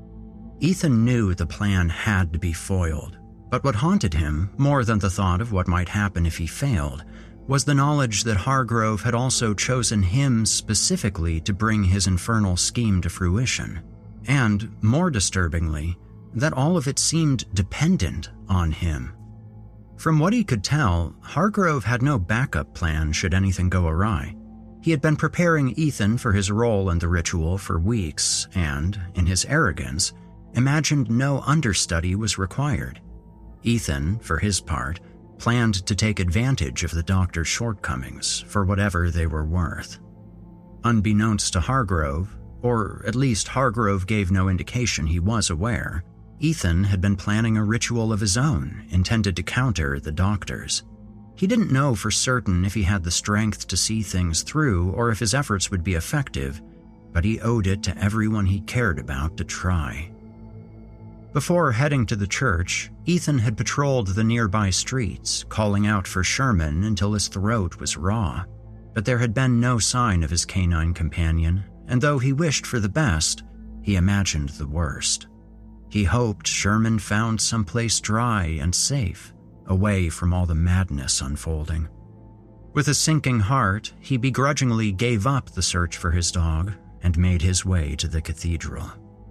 Ethan knew the plan had to be foiled, but what haunted him, more than the thought of what might happen if he failed, was the knowledge that Hargrove had also chosen him specifically to bring his infernal scheme to fruition. And, more disturbingly, that all of it seemed dependent on him. From what he could tell, Hargrove had no backup plan should anything go awry. He had been preparing Ethan for his role in the ritual for weeks and, in his arrogance, imagined no understudy was required. Ethan, for his part, planned to take advantage of the doctor's shortcomings for whatever they were worth. Unbeknownst to Hargrove, or at least Hargrove gave no indication he was aware, Ethan had been planning a ritual of his own intended to counter the doctor's. He didn't know for certain if he had the strength to see things through or if his efforts would be effective, but he owed it to everyone he cared about to try. Before heading to the church, Ethan had patrolled the nearby streets, calling out for Sherman until his throat was raw. But there had been no sign of his canine companion, and though he wished for the best, he imagined the worst. He hoped Sherman found someplace dry and safe, away from all the madness unfolding. With a sinking heart, he begrudgingly gave up the search for his dog and made his way to the cathedral.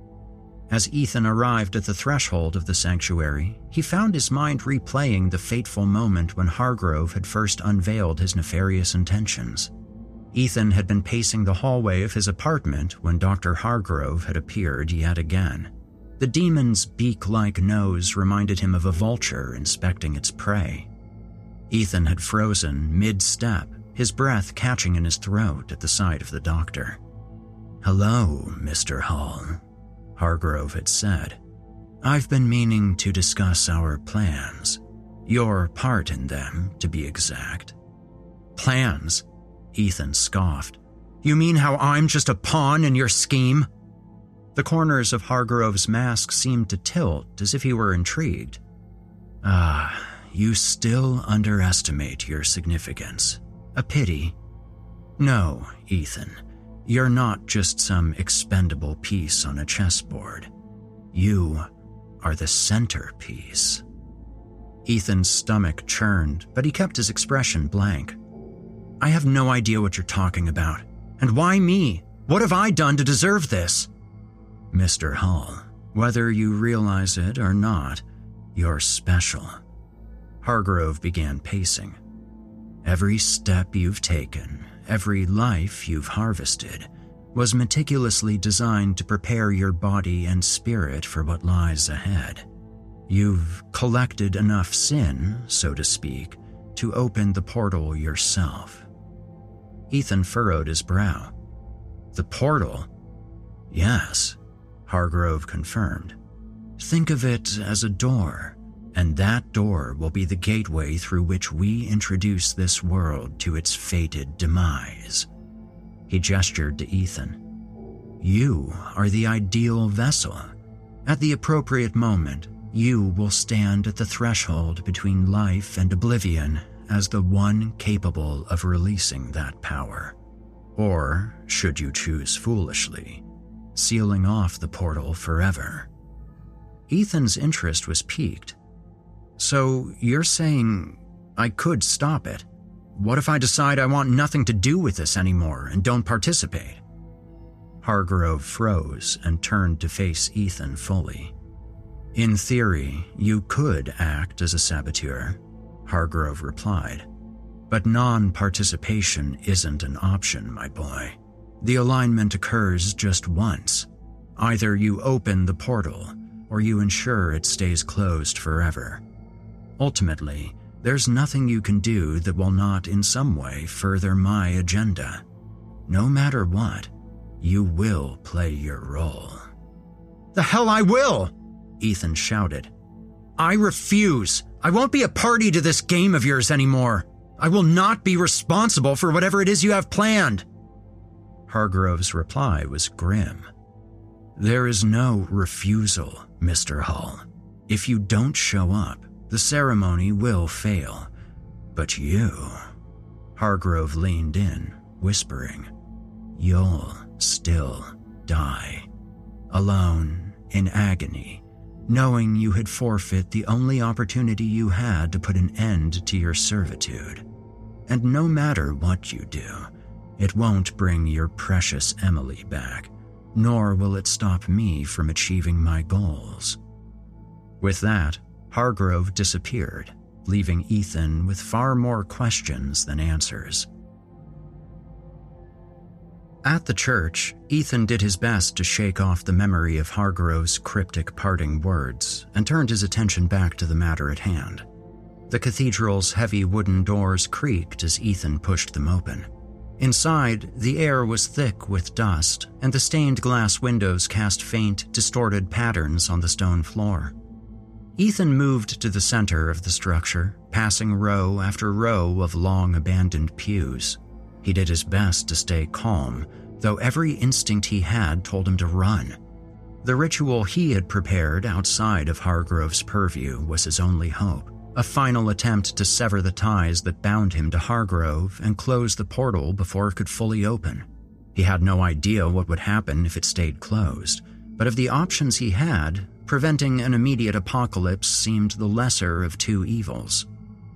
As Ethan arrived at the threshold of the sanctuary, he found his mind replaying the fateful moment when Hargrove had first unveiled his nefarious intentions. Ethan had been pacing the hallway of his apartment when Doctor Hargrove had appeared yet again. The demon's beak-like nose reminded him of a vulture inspecting its prey. Ethan had frozen mid-step, his breath catching in his throat at the sight of the doctor. "Hello, Mister Hull," Hargrove had said. "I've been meaning to discuss our plans. Your part in them, to be exact." "Plans?" Ethan scoffed. "You mean how I'm just a pawn in your scheme?" The corners of Hargrove's mask seemed to tilt as if he were intrigued. "Ah, you still underestimate your significance. A pity." "No, Ethan. You're not just some expendable piece on a chessboard. You are the centerpiece." Ethan's stomach churned, but he kept his expression blank. "I have no idea what you're talking about. And why me? What have I done to deserve this?" "Mister Hull, whether you realize it or not, you're special." Hargrove began pacing. "Every step you've taken, every life you've harvested, was meticulously designed to prepare your body and spirit for what lies ahead. You've collected enough sin, so to speak, to open the portal yourself." Ethan furrowed his brow. "The portal?" "Yes," Hargrove confirmed. "Think of it as a door, and that door will be the gateway through which we introduce this world to its fated demise." He gestured to Ethan. "You are the ideal vessel. At the appropriate moment, you will stand at the threshold between life and oblivion as the one capable of releasing that power. Or, should you choose foolishly, sealing off the portal forever." Ethan's interest was piqued. "So you're saying I could stop it? What if I decide I want nothing to do with this anymore and don't participate?" Hargrove froze and turned to face Ethan fully. "In theory, you could act as a saboteur," Hargrove replied. "But non-participation isn't an option, my boy. The alignment occurs just once. Either you open the portal, or you ensure it stays closed forever. Ultimately, there's nothing you can do that will not in some way further my agenda. No matter what, you will play your role." "The hell I will!" Ethan shouted. "I refuse. I won't be a party to this game of yours anymore. I will not be responsible for whatever it is you have planned." Hargrove's reply was grim. "There is no refusal, Mister Hull. If you don't show up, the ceremony will fail. But you..." Hargrove leaned in, whispering, "You'll still die. Alone, in agony, knowing you had forfeit the only opportunity you had to put an end to your servitude. And no matter what you do, it won't bring your precious Emily back, nor will it stop me from achieving my goals." With that, Hargrove disappeared, leaving Ethan with far more questions than answers. At the church, Ethan did his best to shake off the memory of Hargrove's cryptic parting words and turned his attention back to the matter at hand. The cathedral's heavy wooden doors creaked as Ethan pushed them open. Inside, the air was thick with dust, and the stained glass windows cast faint, distorted patterns on the stone floor. Ethan moved to the center of the structure, passing row after row of long abandoned pews. He did his best to stay calm, though every instinct he had told him to run. The ritual he had prepared outside of Hargrove's purview was his only hope, a final attempt to sever the ties that bound him to Hargrove and close the portal before it could fully open. He had no idea what would happen if it stayed closed, but of the options he had, preventing an immediate apocalypse seemed the lesser of two evils.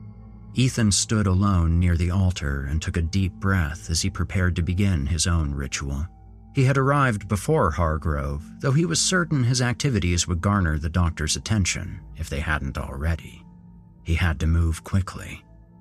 Ethan stood alone near the altar and took a deep breath as he prepared to begin his own ritual. He had arrived before Hargrove, though he was certain his activities would garner the doctor's attention if they hadn't already. He had to move quickly.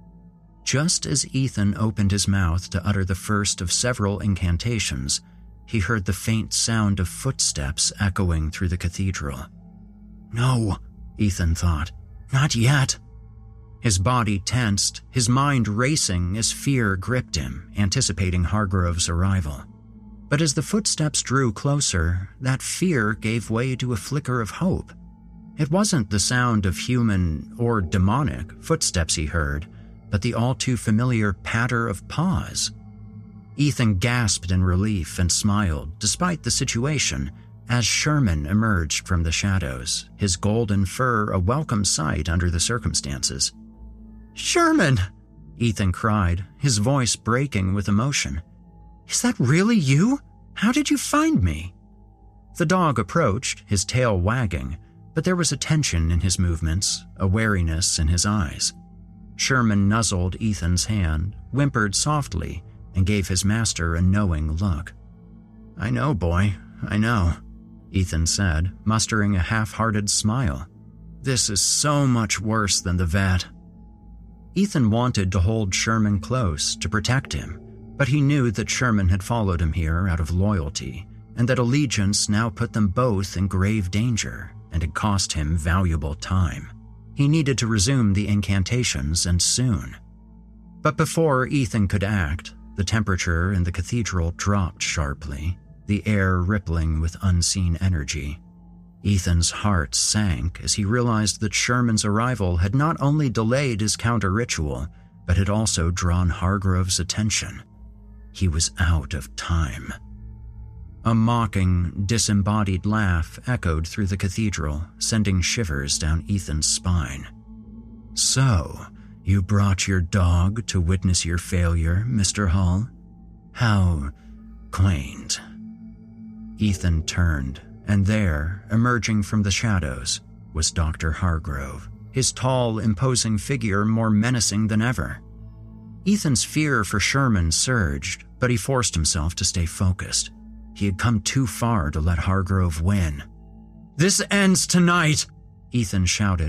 Just as Ethan opened his mouth to utter the first of several incantations, he heard the faint sound of footsteps echoing through the cathedral. "No," Ethan thought, "not yet." His body tensed, his mind racing as fear gripped him, anticipating Hargrove's arrival. But as the footsteps drew closer, that fear gave way to a flicker of hope. It wasn't the sound of human or demonic footsteps he heard, but the all-too-familiar patter of paws. Ethan gasped in relief and smiled, despite the situation, as Sherman emerged from the shadows, his golden fur a welcome sight under the circumstances. "Sherman!" Ethan cried, his voice breaking with emotion. "Is that really you? How did you find me?" The dog approached, his tail wagging, but there was a tension in his movements, a wariness in his eyes. Sherman nuzzled Ethan's hand, whimpered softly, and gave his master a knowing look. "I know, boy, I know," Ethan said, mustering a half-hearted smile. "This is so much worse than the vet." Ethan wanted to hold Sherman close to protect him, but he knew that Sherman had followed him here out of loyalty, and that allegiance now put them both in grave danger and had cost him valuable time. He needed to resume the incantations, and soon. But before Ethan could act, the temperature in the cathedral dropped sharply, the air rippling with unseen energy. Ethan's heart sank as he realized that Sherman's arrival had not only delayed his counter-ritual, but had also drawn Hargrove's attention. He was out of time. A mocking, disembodied laugh echoed through the cathedral, sending shivers down Ethan's spine. "So, you brought your dog to witness your failure, Mister Hull? How quaint." Ethan turned, and there, emerging from the shadows, was Doctor Hargrove, his tall, imposing figure more menacing than ever. Ethan's fear for Sherman surged, but he forced himself to stay focused. He had come too far to let Hargrove win. "This ends tonight!" Ethan shouted.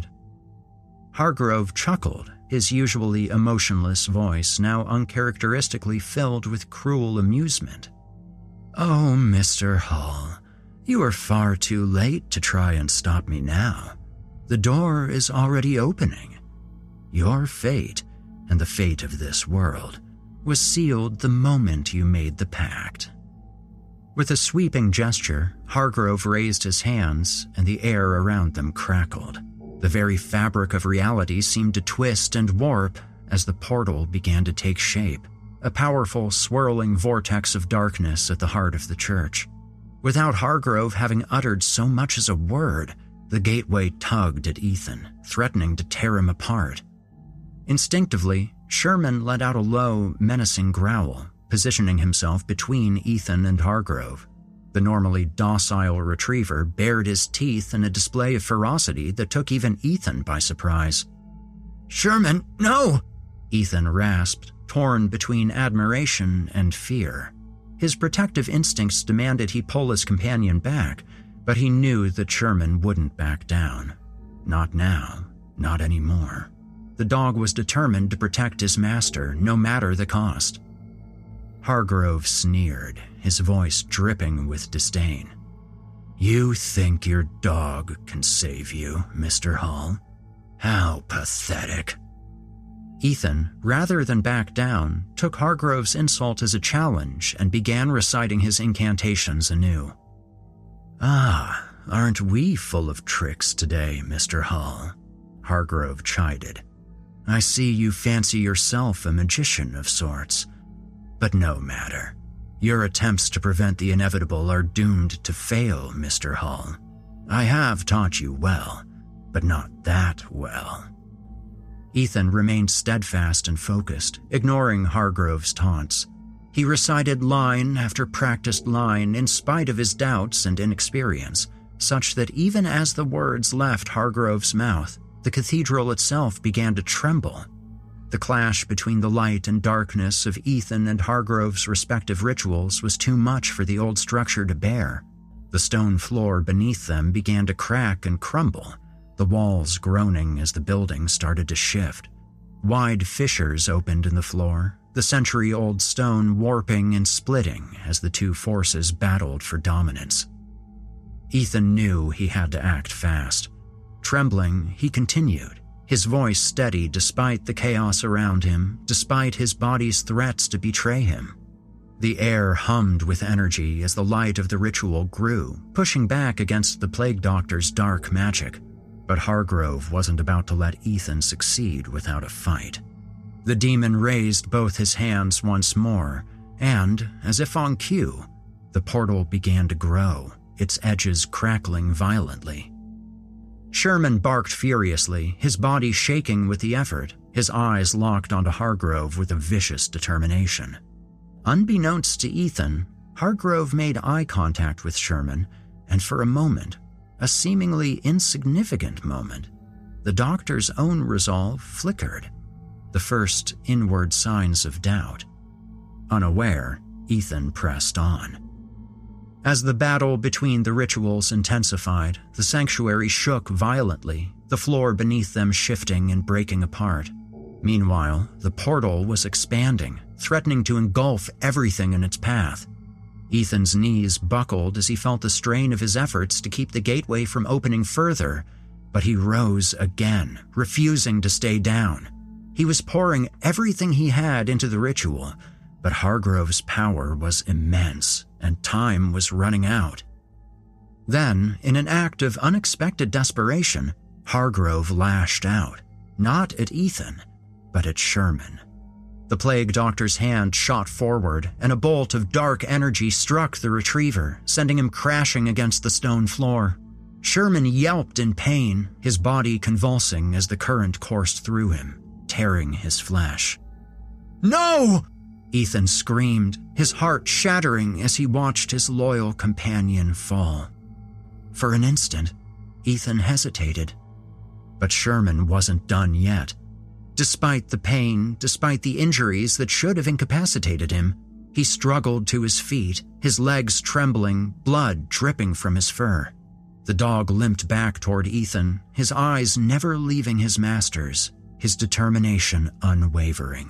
Hargrove chuckled, his usually emotionless voice now uncharacteristically filled with cruel amusement. "Oh, Mister Hull, you are far too late to try and stop me now. The door is already opening. Your fate, and the fate of this world, was sealed the moment you made the pact." With a sweeping gesture, Hargrove raised his hands, and the air around them crackled. The very fabric of reality seemed to twist and warp as the portal began to take shape, a powerful, swirling vortex of darkness at the heart of the church. Without Hargrove having uttered so much as a word, the gateway tugged at Ethan, threatening to tear him apart. Instinctively, Sherman let out a low, menacing growl, positioning himself between Ethan and Hargrove. The normally docile retriever bared his teeth in a display of ferocity that took even Ethan by surprise. "Sherman, no!" Ethan rasped, torn between admiration and fear. His protective instincts demanded he pull his companion back, but he knew that Sherman wouldn't back down. Not now, not anymore. The dog was determined to protect his master, no matter the cost. Hargrove sneered, his voice dripping with disdain. "You think your dog can save you, Mister Hall? How pathetic." Ethan, rather than back down, took Hargrove's insult as a challenge and began reciting his incantations anew. "Ah, aren't we full of tricks today, Mister Hall?" Hargrove chided. "I see you fancy yourself a magician of sorts. But no matter. Your attempts to prevent the inevitable are doomed to fail, Mister Hall. I have taught you well, but not that well." Ethan remained steadfast and focused, ignoring Hargrove's taunts. He recited line after practiced line in spite of his doubts and inexperience, such that even as the words left Hargrove's mouth, the cathedral itself began to tremble. The clash between the light and darkness of Ethan and Hargrove's respective rituals was too much for the old structure to bear. The stone floor beneath them began to crack and crumble, the walls groaning as the building started to shift. Wide fissures opened in the floor, the century-old stone warping and splitting as the two forces battled for dominance. Ethan knew he had to act fast. Trembling, he continued, his voice steady despite the chaos around him, despite his body's threats to betray him. The air hummed with energy as the light of the ritual grew, pushing back against the plague doctor's dark magic. But Hargrove wasn't about to let Ethan succeed without a fight. The demon raised both his hands once more, and, as if on cue, the portal began to grow, its edges crackling violently. Sherman barked furiously, his body shaking with the effort, his eyes locked onto Hargrove with a vicious determination. Unbeknownst to Ethan, Hargrove made eye contact with Sherman, and for a moment, a seemingly insignificant moment, the doctor's own resolve flickered, the first inward signs of doubt. Unaware, Ethan pressed on. As the battle between the rituals intensified, the sanctuary shook violently, the floor beneath them shifting and breaking apart. Meanwhile, the portal was expanding, threatening to engulf everything in its path. Ethan's knees buckled as he felt the strain of his efforts to keep the gateway from opening further, but he rose again, refusing to stay down. He was pouring everything he had into the ritual, but Hargrove's power was immense, and time was running out. Then, in an act of unexpected desperation, Hargrove lashed out, not at Ethan, but at Sherman. The plague doctor's hand shot forward, and a bolt of dark energy struck the retriever, sending him crashing against the stone floor. Sherman yelped in pain, his body convulsing as the current coursed through him, tearing his flesh. "No!" Ethan screamed, his heart shattering as he watched his loyal companion fall. For an instant, Ethan hesitated. But Sherman wasn't done yet. Despite the pain, despite the injuries that should have incapacitated him, he struggled to his feet, his legs trembling, blood dripping from his fur. The dog limped back toward Ethan, his eyes never leaving his master's, his determination unwavering.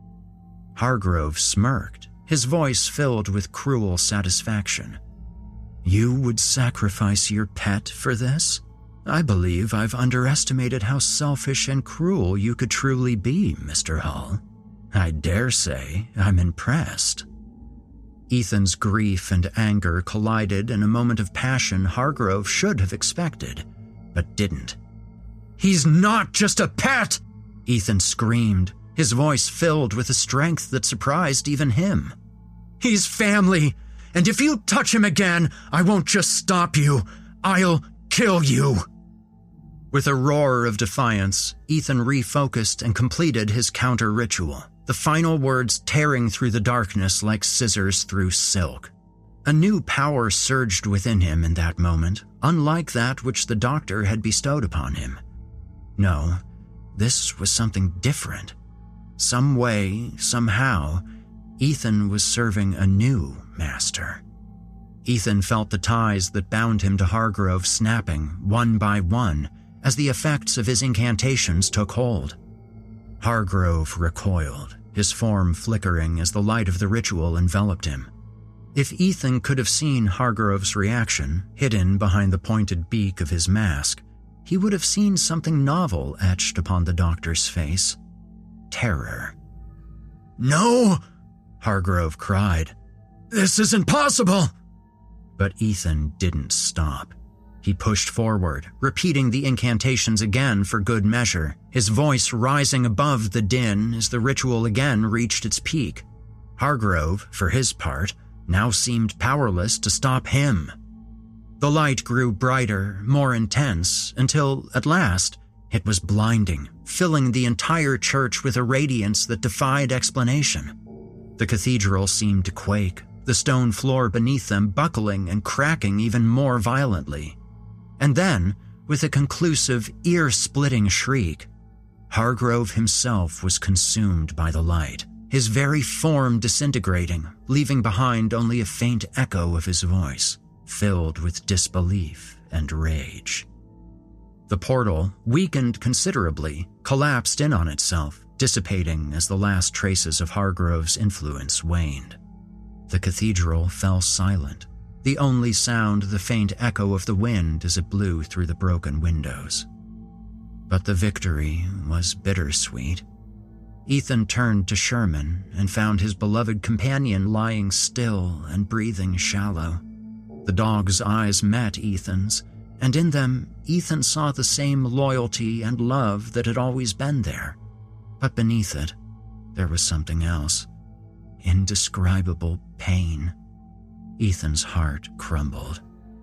Hargrove smirked, his voice filled with cruel satisfaction. "You would sacrifice your pet for this? I believe I've underestimated how selfish and cruel you could truly be, Mister Hall. I dare say I'm impressed." Ethan's grief and anger collided in a moment of passion Hargrove should have expected, but didn't. "He's not just a pet!" Ethan screamed, his voice filled with a strength that surprised even him. "He's family, and if you touch him again, I won't just stop you, I'll kill you." With a roar of defiance, Ethan refocused and completed his counter-ritual, the final words tearing through the darkness like scissors through silk. A new power surged within him in that moment, unlike that which the doctor had bestowed upon him. No, this was something different. Some way, somehow, Ethan was serving a new master. Ethan felt the ties that bound him to Hargrove snapping, one by one, as the effects of his incantations took hold. Hargrove recoiled, his form flickering as the light of the ritual enveloped him. If Ethan could have seen Hargrove's reaction, hidden behind the pointed beak of his mask, he would have seen something novel etched upon the doctor's face. Terror. "No!" Hargrove cried. "This isn't possible!" But Ethan didn't stop. He pushed forward, repeating the incantations again for good measure, his voice rising above the din as the ritual again reached its peak. Hargrove, for his part, now seemed powerless to stop him. The light grew brighter, more intense, until, at last, it was blinding, filling the entire church with a radiance that defied explanation. The cathedral seemed to quake, the stone floor beneath them buckling and cracking even more violently. And then, with a conclusive, ear-splitting shriek, Hargrove himself was consumed by the light, his very form disintegrating, leaving behind only a faint echo of his voice, filled with disbelief and rage. The portal, weakened considerably, collapsed in on itself, dissipating as the last traces of Hargrove's influence waned. The cathedral fell silent, the only sound the faint echo of the wind as it blew through the broken windows. But the victory was bittersweet. Ethan turned to Sherman and found his beloved companion lying still and breathing shallow. The dog's eyes met Ethan's, and in them, Ethan saw the same loyalty and love that had always been there. But beneath it, there was something else. Indescribable pain. Ethan's heart crumbled.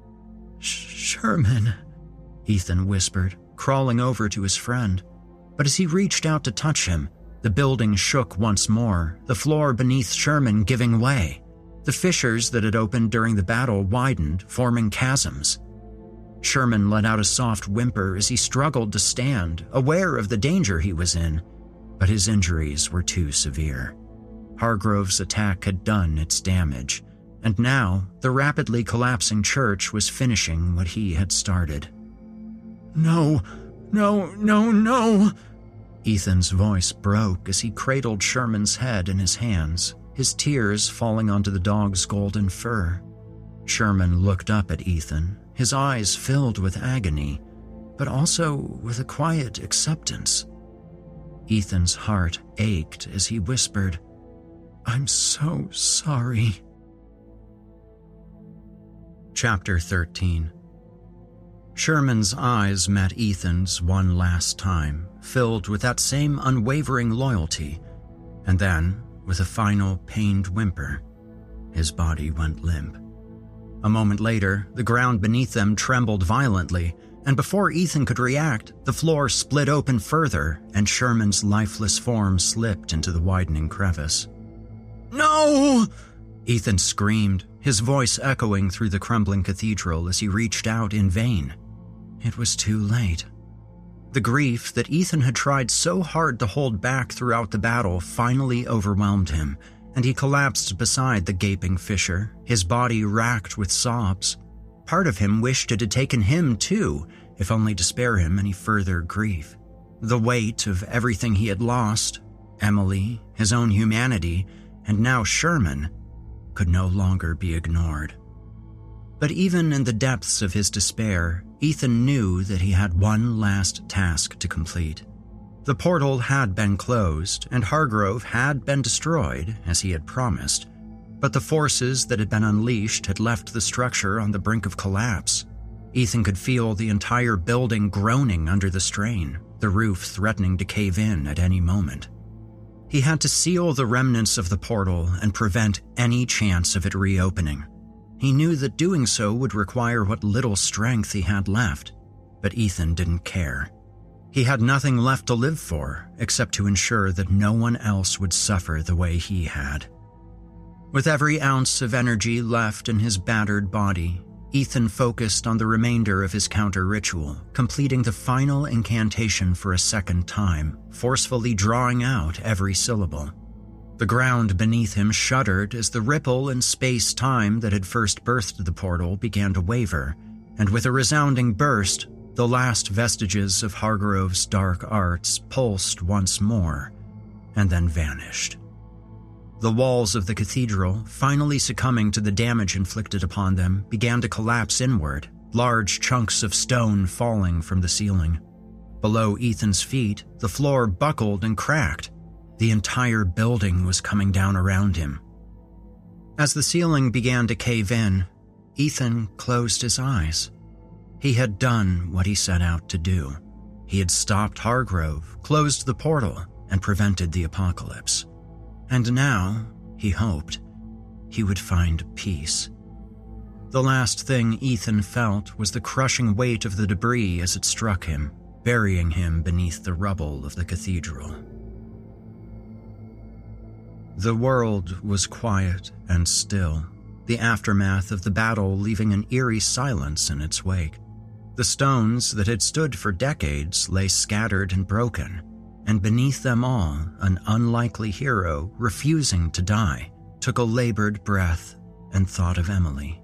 "Sherman," Ethan whispered, crawling over to his friend. But as he reached out to touch him, the building shook once more, the floor beneath Sherman giving way. The fissures that had opened during the battle widened, forming chasms. Sherman let out a soft whimper as he struggled to stand, aware of the danger he was in, but his injuries were too severe. Hargrove's attack had done its damage, and now the rapidly collapsing church was finishing what he had started. "No, no, no, no!" Ethan's voice broke as he cradled Sherman's head in his hands, his tears falling onto the dog's golden fur. Sherman looked up at Ethan, his eyes filled with agony, but also with a quiet acceptance. Ethan's heart ached as he whispered, "I'm so sorry." Chapter thirteen. Sherman's eyes met Ethan's one last time, filled with that same unwavering loyalty, and then, with a final pained whimper, his body went limp. A moment later, the ground beneath them trembled violently, and before Ethan could react, the floor split open further and Sherman's lifeless form slipped into the widening crevice. "No!" Ethan screamed, his voice echoing through the crumbling cathedral as he reached out in vain. It was too late. The grief that Ethan had tried so hard to hold back throughout the battle finally overwhelmed him, and he collapsed beside the gaping fissure, his body racked with sobs. Part of him wished it had taken him too, if only to spare him any further grief. The weight of everything he had lost, Emily, his own humanity, and now Sherman, could no longer be ignored. But even in the depths of his despair, Ethan knew that he had one last task to complete. The portal had been closed, and Hargrove had been destroyed, as he had promised, but the forces that had been unleashed had left the structure on the brink of collapse. Ethan could feel the entire building groaning under the strain, the roof threatening to cave in at any moment. He had to seal the remnants of the portal and prevent any chance of it reopening. He knew that doing so would require what little strength he had left, but Ethan didn't care. He had nothing left to live for except to ensure that no one else would suffer the way he had. With every ounce of energy left in his battered body, Ethan focused on the remainder of his counter-ritual, completing the final incantation for a second time, forcefully drawing out every syllable. The ground beneath him shuddered as the ripple in space-time that had first birthed the portal began to waver, and with a resounding burst, the last vestiges of Hargrove's dark arts pulsed once more, and then vanished. The walls of the cathedral, finally succumbing to the damage inflicted upon them, began to collapse inward, large chunks of stone falling from the ceiling. Below Ethan's feet, the floor buckled and cracked. The entire building was coming down around him. As the ceiling began to cave in, Ethan closed his eyes. He had done what he set out to do. He had stopped Hargrove, closed the portal, and prevented the apocalypse. And now, he hoped, he would find peace. The last thing Ethan felt was the crushing weight of the debris as it struck him, burying him beneath the rubble of the cathedral. The world was quiet and still, the aftermath of the battle leaving an eerie silence in its wake. The stones that had stood for decades lay scattered and broken, and beneath them all, an unlikely hero, refusing to die, took a labored breath and thought of Emily.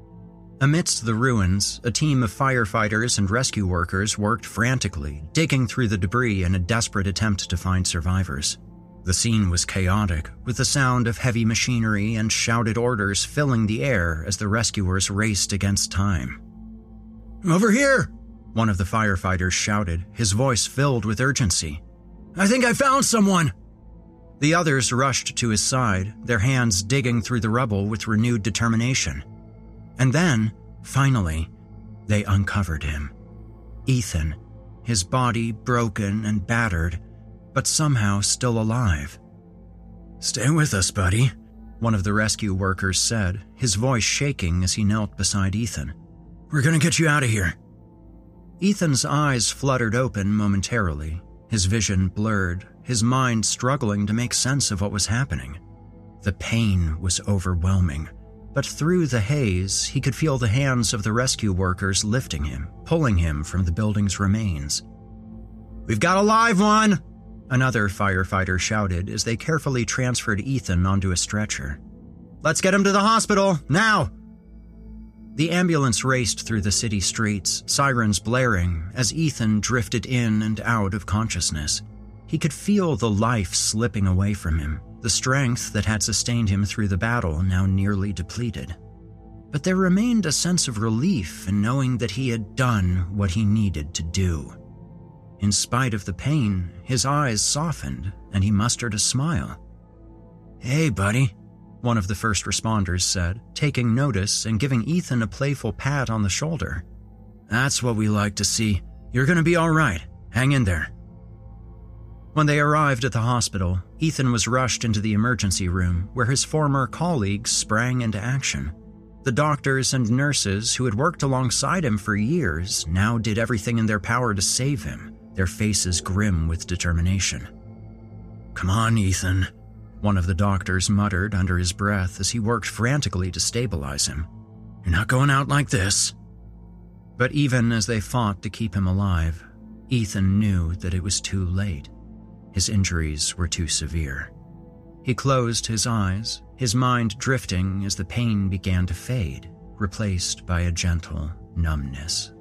Amidst the ruins, a team of firefighters and rescue workers worked frantically, digging through the debris in a desperate attempt to find survivors. The scene was chaotic, with the sound of heavy machinery and shouted orders filling the air as the rescuers raced against time. "Over here!" one of the firefighters shouted, his voice filled with urgency. "I think I found someone!" The others rushed to his side, their hands digging through the rubble with renewed determination. And then, finally, they uncovered him. Ethan, his body broken and battered, but somehow still alive. "Stay with us, buddy," one of the rescue workers said, his voice shaking as he knelt beside Ethan. "We're gonna get you out of here." Ethan's eyes fluttered open momentarily, his vision blurred, his mind struggling to make sense of what was happening. The pain was overwhelming, but through the haze, he could feel the hands of the rescue workers lifting him, pulling him from the building's remains. "We've got a live one!" another firefighter shouted as they carefully transferred Ethan onto a stretcher. "Let's get him to the hospital, now!" The ambulance raced through the city streets, sirens blaring, as Ethan drifted in and out of consciousness. He could feel the life slipping away from him, the strength that had sustained him through the battle now nearly depleted. But there remained a sense of relief in knowing that he had done what he needed to do. In spite of the pain, his eyes softened and he mustered a smile. "Hey, buddy," one of the first responders said, taking notice and giving Ethan a playful pat on the shoulder. "That's what we like to see. You're gonna be all right. Hang in there." When they arrived at the hospital, Ethan was rushed into the emergency room where his former colleagues sprang into action. The doctors and nurses who had worked alongside him for years now did everything in their power to save him, their faces grim with determination. "Come on, Ethan," one of the doctors muttered under his breath as he worked frantically to stabilize him. "You're not going out like this." But even as they fought to keep him alive, Ethan knew that it was too late. His injuries were too severe. He closed his eyes, his mind drifting as the pain began to fade, replaced by a gentle numbness.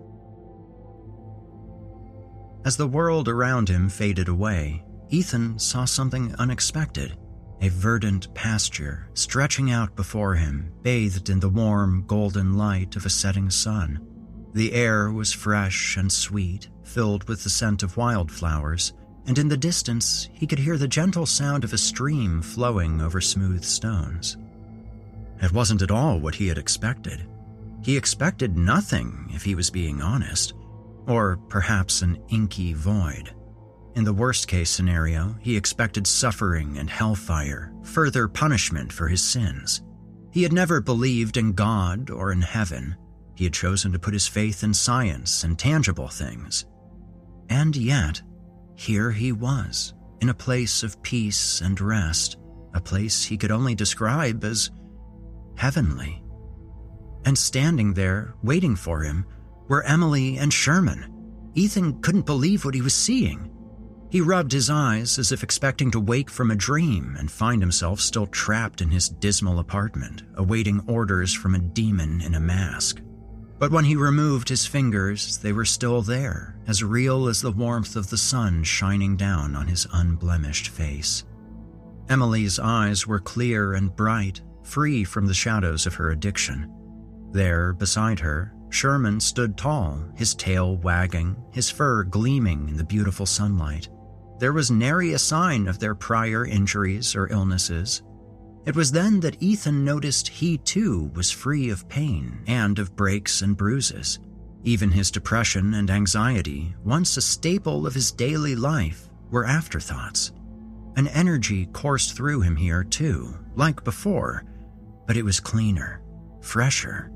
As the world around him faded away, Ethan saw something unexpected. A verdant pasture stretching out before him, bathed in the warm, golden light of a setting sun. The air was fresh and sweet, filled with the scent of wildflowers, and in the distance he could hear the gentle sound of a stream flowing over smooth stones. It wasn't at all what he had expected. He expected nothing, if he was being honest. Or perhaps an inky void. In the worst-case scenario, he expected suffering and hellfire, further punishment for his sins. He had never believed in God or in heaven. He had chosen to put his faith in science and tangible things. And yet, here he was, in a place of peace and rest, a place he could only describe as heavenly. And standing there, waiting for him, were Emily and Sherman. Ethan couldn't believe what he was seeing. He rubbed his eyes as if expecting to wake from a dream and find himself still trapped in his dismal apartment, awaiting orders from a demon in a mask. But when he removed his fingers, they were still there, as real as the warmth of the sun shining down on his unblemished face. Emily's eyes were clear and bright, free from the shadows of her addiction. There, beside her, Sherman stood tall, his tail wagging, his fur gleaming in the beautiful sunlight. There was nary a sign of their prior injuries or illnesses. It was then that Ethan noticed he too was free of pain and of breaks and bruises. Even his depression and anxiety, once a staple of his daily life, were afterthoughts. An energy coursed through him here too, like before, but it was cleaner, fresher.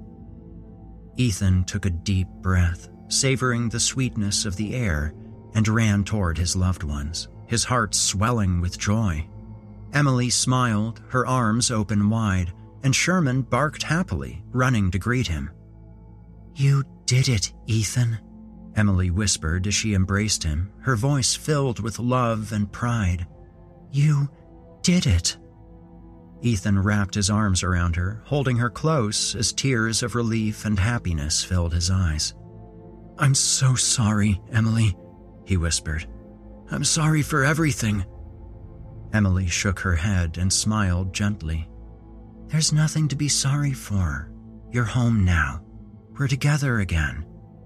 Ethan took a deep breath, savoring the sweetness of the air, and ran toward his loved ones, his heart swelling with joy. Emily smiled, her arms open wide, and Sherman barked happily, running to greet him. "You did it, Ethan," Emily whispered as she embraced him, her voice filled with love and pride. "You did it." Ethan wrapped his arms around her, holding her close as tears of relief and happiness filled his eyes. "I'm so sorry, Emily," he whispered. "I'm sorry for everything." Emily shook her head and smiled gently. "There's nothing to be sorry for. You're home now. We're together again."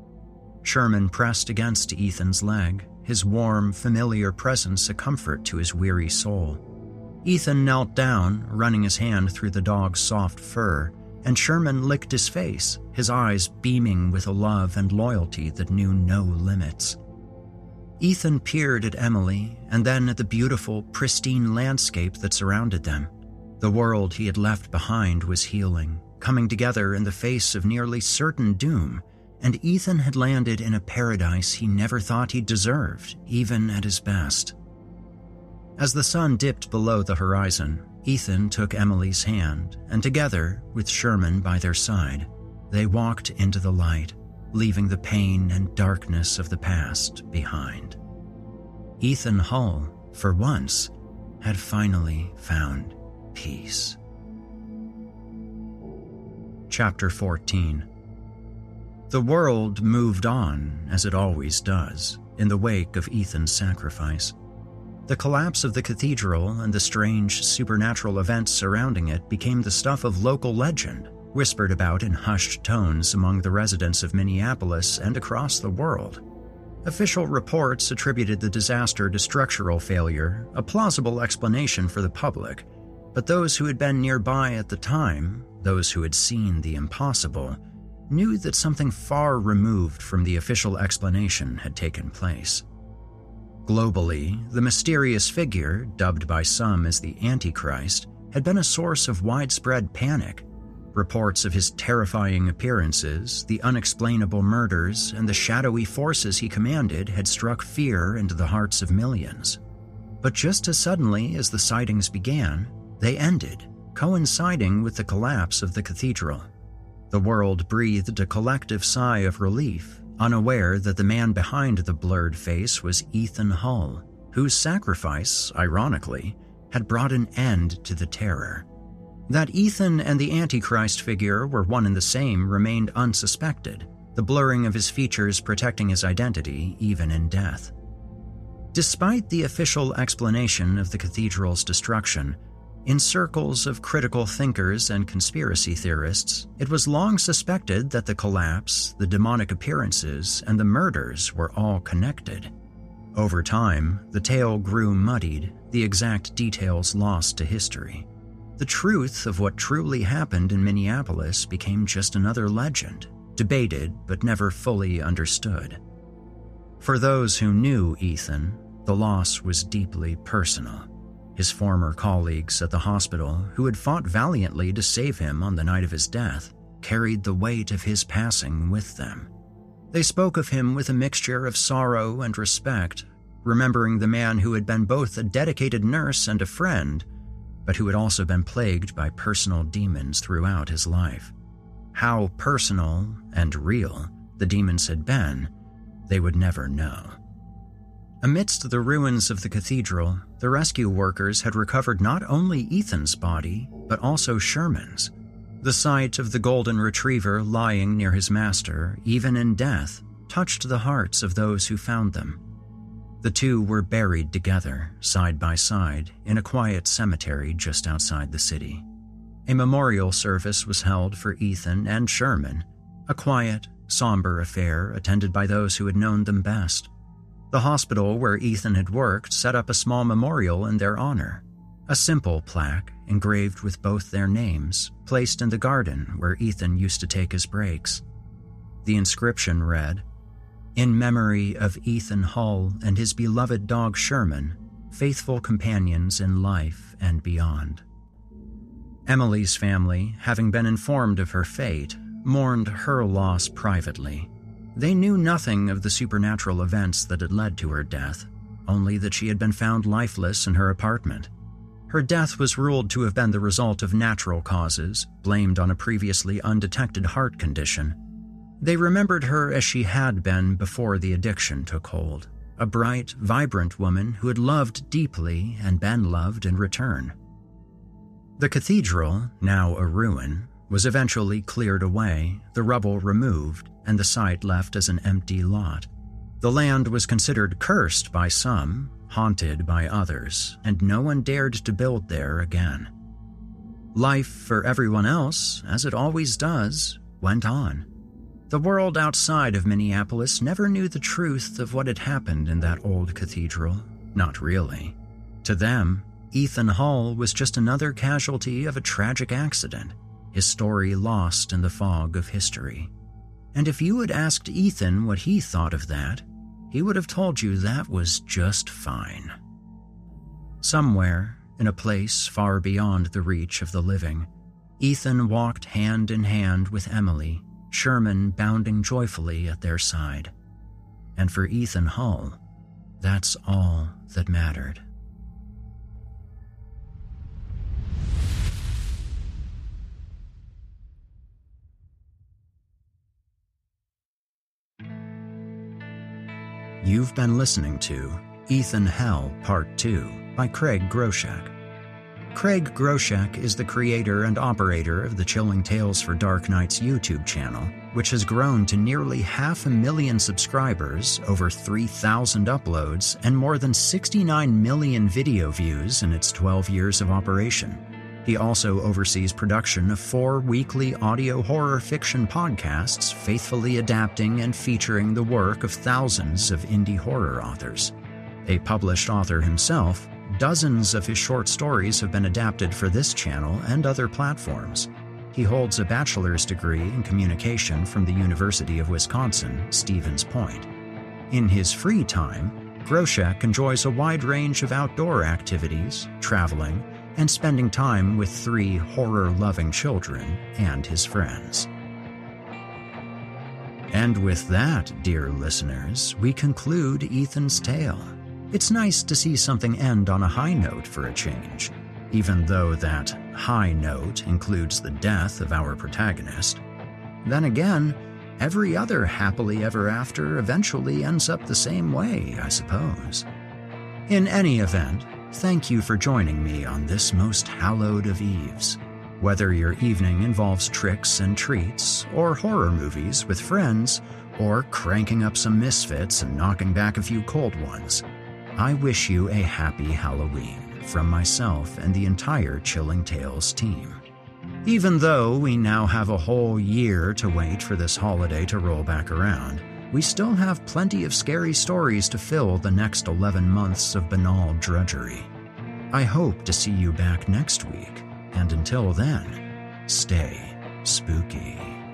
Sherman pressed against Ethan's leg, his warm, familiar presence a comfort to his weary soul. Ethan knelt down, running his hand through the dog's soft fur, and Sherman licked his face, his eyes beaming with a love and loyalty that knew no limits. Ethan peered at Emily and then at the beautiful, pristine landscape that surrounded them. The world he had left behind was healing, coming together in the face of nearly certain doom, and Ethan had landed in a paradise he never thought he deserved, even at his best. As the sun dipped below the horizon, Ethan took Emily's hand, and together, with Sherman by their side, they walked into the light, leaving the pain and darkness of the past behind. Ethan Hull, for once, had finally found peace. Chapter fourteen. The world moved on, as it always does, in the wake of Ethan's sacrifice. The collapse of the cathedral and the strange supernatural events surrounding it became the stuff of local legend, whispered about in hushed tones among the residents of Minneapolis and across the world. Official reports attributed the disaster to structural failure, a plausible explanation for the public, but those who had been nearby at the time, those who had seen the impossible, knew that something far removed from the official explanation had taken place. Globally, the mysterious figure, dubbed by some as the Antichrist, had been a source of widespread panic. Reports of his terrifying appearances, the unexplainable murders, and the shadowy forces he commanded had struck fear into the hearts of millions. But just as suddenly as the sightings began, they ended, coinciding with the collapse of the cathedral. The world breathed a collective sigh of relief, unaware that the man behind the blurred face was Ethan Hull, whose sacrifice, ironically, had brought an end to the terror. That Ethan and the Antichrist figure were one and the same remained unsuspected, the blurring of his features protecting his identity even in death. Despite the official explanation of the cathedral's destruction, in circles of critical thinkers and conspiracy theorists, it was long suspected that the collapse, the demonic appearances, and the murders were all connected. Over time, the tale grew muddied, the exact details lost to history. The truth of what truly happened in Minneapolis became just another legend, debated but never fully understood. For those who knew Ethan, the loss was deeply personal. His former colleagues at the hospital, who had fought valiantly to save him on the night of his death, carried the weight of his passing with them. They spoke of him with a mixture of sorrow and respect, remembering the man who had been both a dedicated nurse and a friend, but who had also been plagued by personal demons throughout his life. How personal and real the demons had been, they would never know. Amidst the ruins of the cathedral, the rescue workers had recovered not only Ethan's body, but also Sherman's. The sight of the golden retriever lying near his master, even in death, touched the hearts of those who found them. The two were buried together, side by side, in a quiet cemetery just outside the city. A memorial service was held for Ethan and Sherman, a quiet, somber affair attended by those who had known them best. The hospital where Ethan had worked set up a small memorial in their honor, a simple plaque engraved with both their names, placed in the garden where Ethan used to take his breaks. The inscription read, "In memory of Ethan Hull and his beloved dog Sherman, faithful companions in life and beyond." Emily's family, having been informed of her fate, mourned her loss privately. They knew nothing of the supernatural events that had led to her death, only that she had been found lifeless in her apartment. Her death was ruled to have been the result of natural causes, blamed on a previously undetected heart condition. They remembered her as she had been before the addiction took hold, a bright, vibrant woman who had loved deeply and been loved in return. The cathedral, now a ruin, was eventually cleared away, the rubble removed, and the site left as an empty lot. The land was considered cursed by some, haunted by others, and no one dared to build there again. Life for everyone else, as it always does, went on. The world outside of Minneapolis never knew the truth of what had happened in that old cathedral. Not really. To them, Ethan Hull was just another casualty of a tragic accident, his story lost in the fog of history. And if you had asked Ethan what he thought of that, he would have told you that was just fine. Somewhere, in a place far beyond the reach of the living, Ethan walked hand in hand with Emily, Sherman bounding joyfully at their side. And for Ethan Hull, that's all that mattered. You've been listening to Ethan Hell Part two by Craig Groshek. Craig Groshek is the creator and operator of the Chilling Tales for Dark Nights YouTube channel, which has grown to nearly half a million subscribers, over three thousand uploads, and more than sixty-nine million video views in its twelve years of operation. He also oversees production of four weekly audio horror fiction podcasts, faithfully adapting and featuring the work of thousands of indie horror authors. A published author himself, dozens of his short stories have been adapted for this channel and other platforms. He holds a bachelor's degree in communication from the University of Wisconsin, Stevens Point. In his free time, Groshek enjoys a wide range of outdoor activities, traveling, and spending time with three horror-loving children and his friends. And with that, dear listeners, we conclude Ethan's tale. It's nice to see something end on a high note for a change, even though that high note includes the death of our protagonist. Then again, every other happily ever after eventually ends up the same way, I suppose. In any event, thank you for joining me on this most hallowed of eves. Whether your evening involves tricks and treats, or horror movies with friends, or cranking up some misfits and knocking back a few cold ones, I wish you a happy Halloween from myself and the entire Chilling Tales team. Even though we now have a whole year to wait for this holiday to roll back around, we still have plenty of scary stories to fill the next eleven months of banal drudgery. I hope to see you back next week, And until then, stay spooky.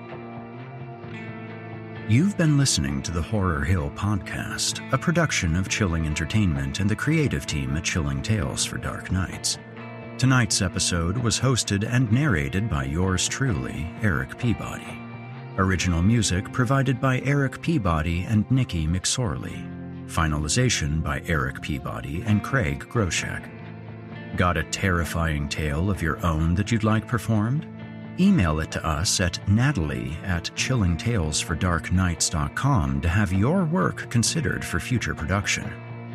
You've been listening to the Horror Hill Podcast, a production of Chilling Entertainment and the creative team at Chilling Tales for Dark Nights. Tonight's episode was hosted and narrated by yours truly, Eric Peabody. Original music provided by Eric Peabody and Nikki McSorley. Finalization by Eric Peabody and Craig Groshek. Got a terrifying tale of your own that you'd like performed? Email it to us at natalie at chilling tales for dark nights dot com to have your work considered for future production.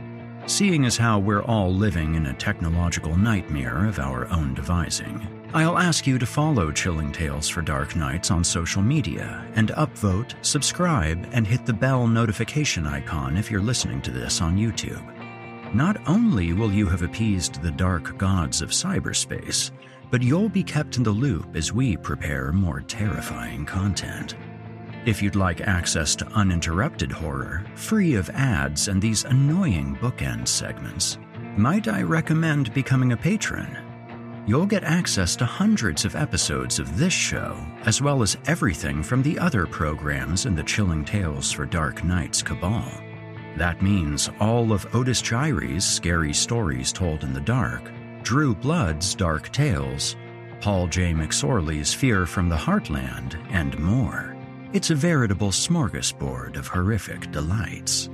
Seeing as how we're all living in a technological nightmare of our own devising, I'll ask you to follow Chilling Tales for Dark Nights on social media and upvote, subscribe, and hit the bell notification icon if you're listening to this on YouTube. Not only will you have appeased the dark gods of cyberspace, but you'll be kept in the loop as we prepare more terrifying content. If you'd like access to uninterrupted horror, free of ads and these annoying bookend segments, might I recommend becoming a patron? You'll get access to hundreds of episodes of this show, as well as everything from the other programs in the Chilling Tales for Dark Nights cabal. That means all of Otis Jiry's Scary Stories Told in the Dark, Drew Blood's Dark Tales, Paul J. McSorley's Fear from the Heartland, and more. It's a veritable smorgasbord of horrific delights.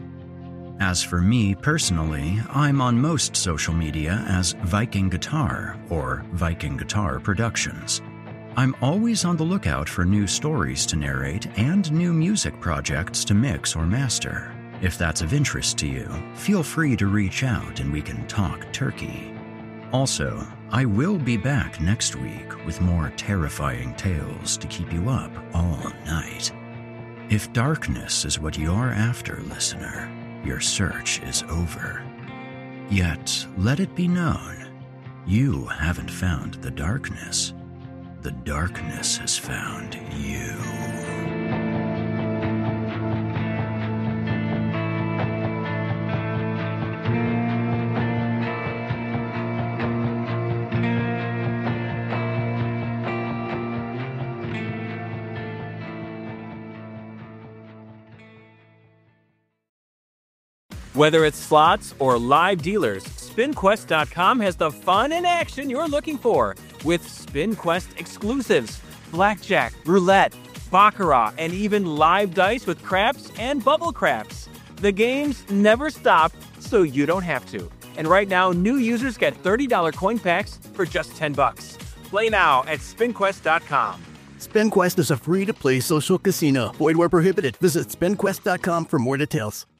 As for me personally, I'm on most social media as Viking Guitar or Viking Guitar Productions. I'm always on the lookout for new stories to narrate and new music projects to mix or master. If that's of interest to you, feel free to reach out and we can talk turkey. Also, I will be back next week with more terrifying tales to keep you up all night. If darkness is what you're after, listener, your search is over. Yet, let it be known, you haven't found the darkness. The darkness has found you. Whether it's slots or live dealers, spin quest dot com has the fun and action you're looking for with SpinQuest exclusives, blackjack, roulette, baccarat, and even live dice with craps and bubble craps. The games never stop, so you don't have to. And right now, new users get thirty dollars coin packs for just ten bucks. Play now at spin quest dot com. SpinQuest is a free-to-play social casino. Void where prohibited. Visit spin quest dot com for more details.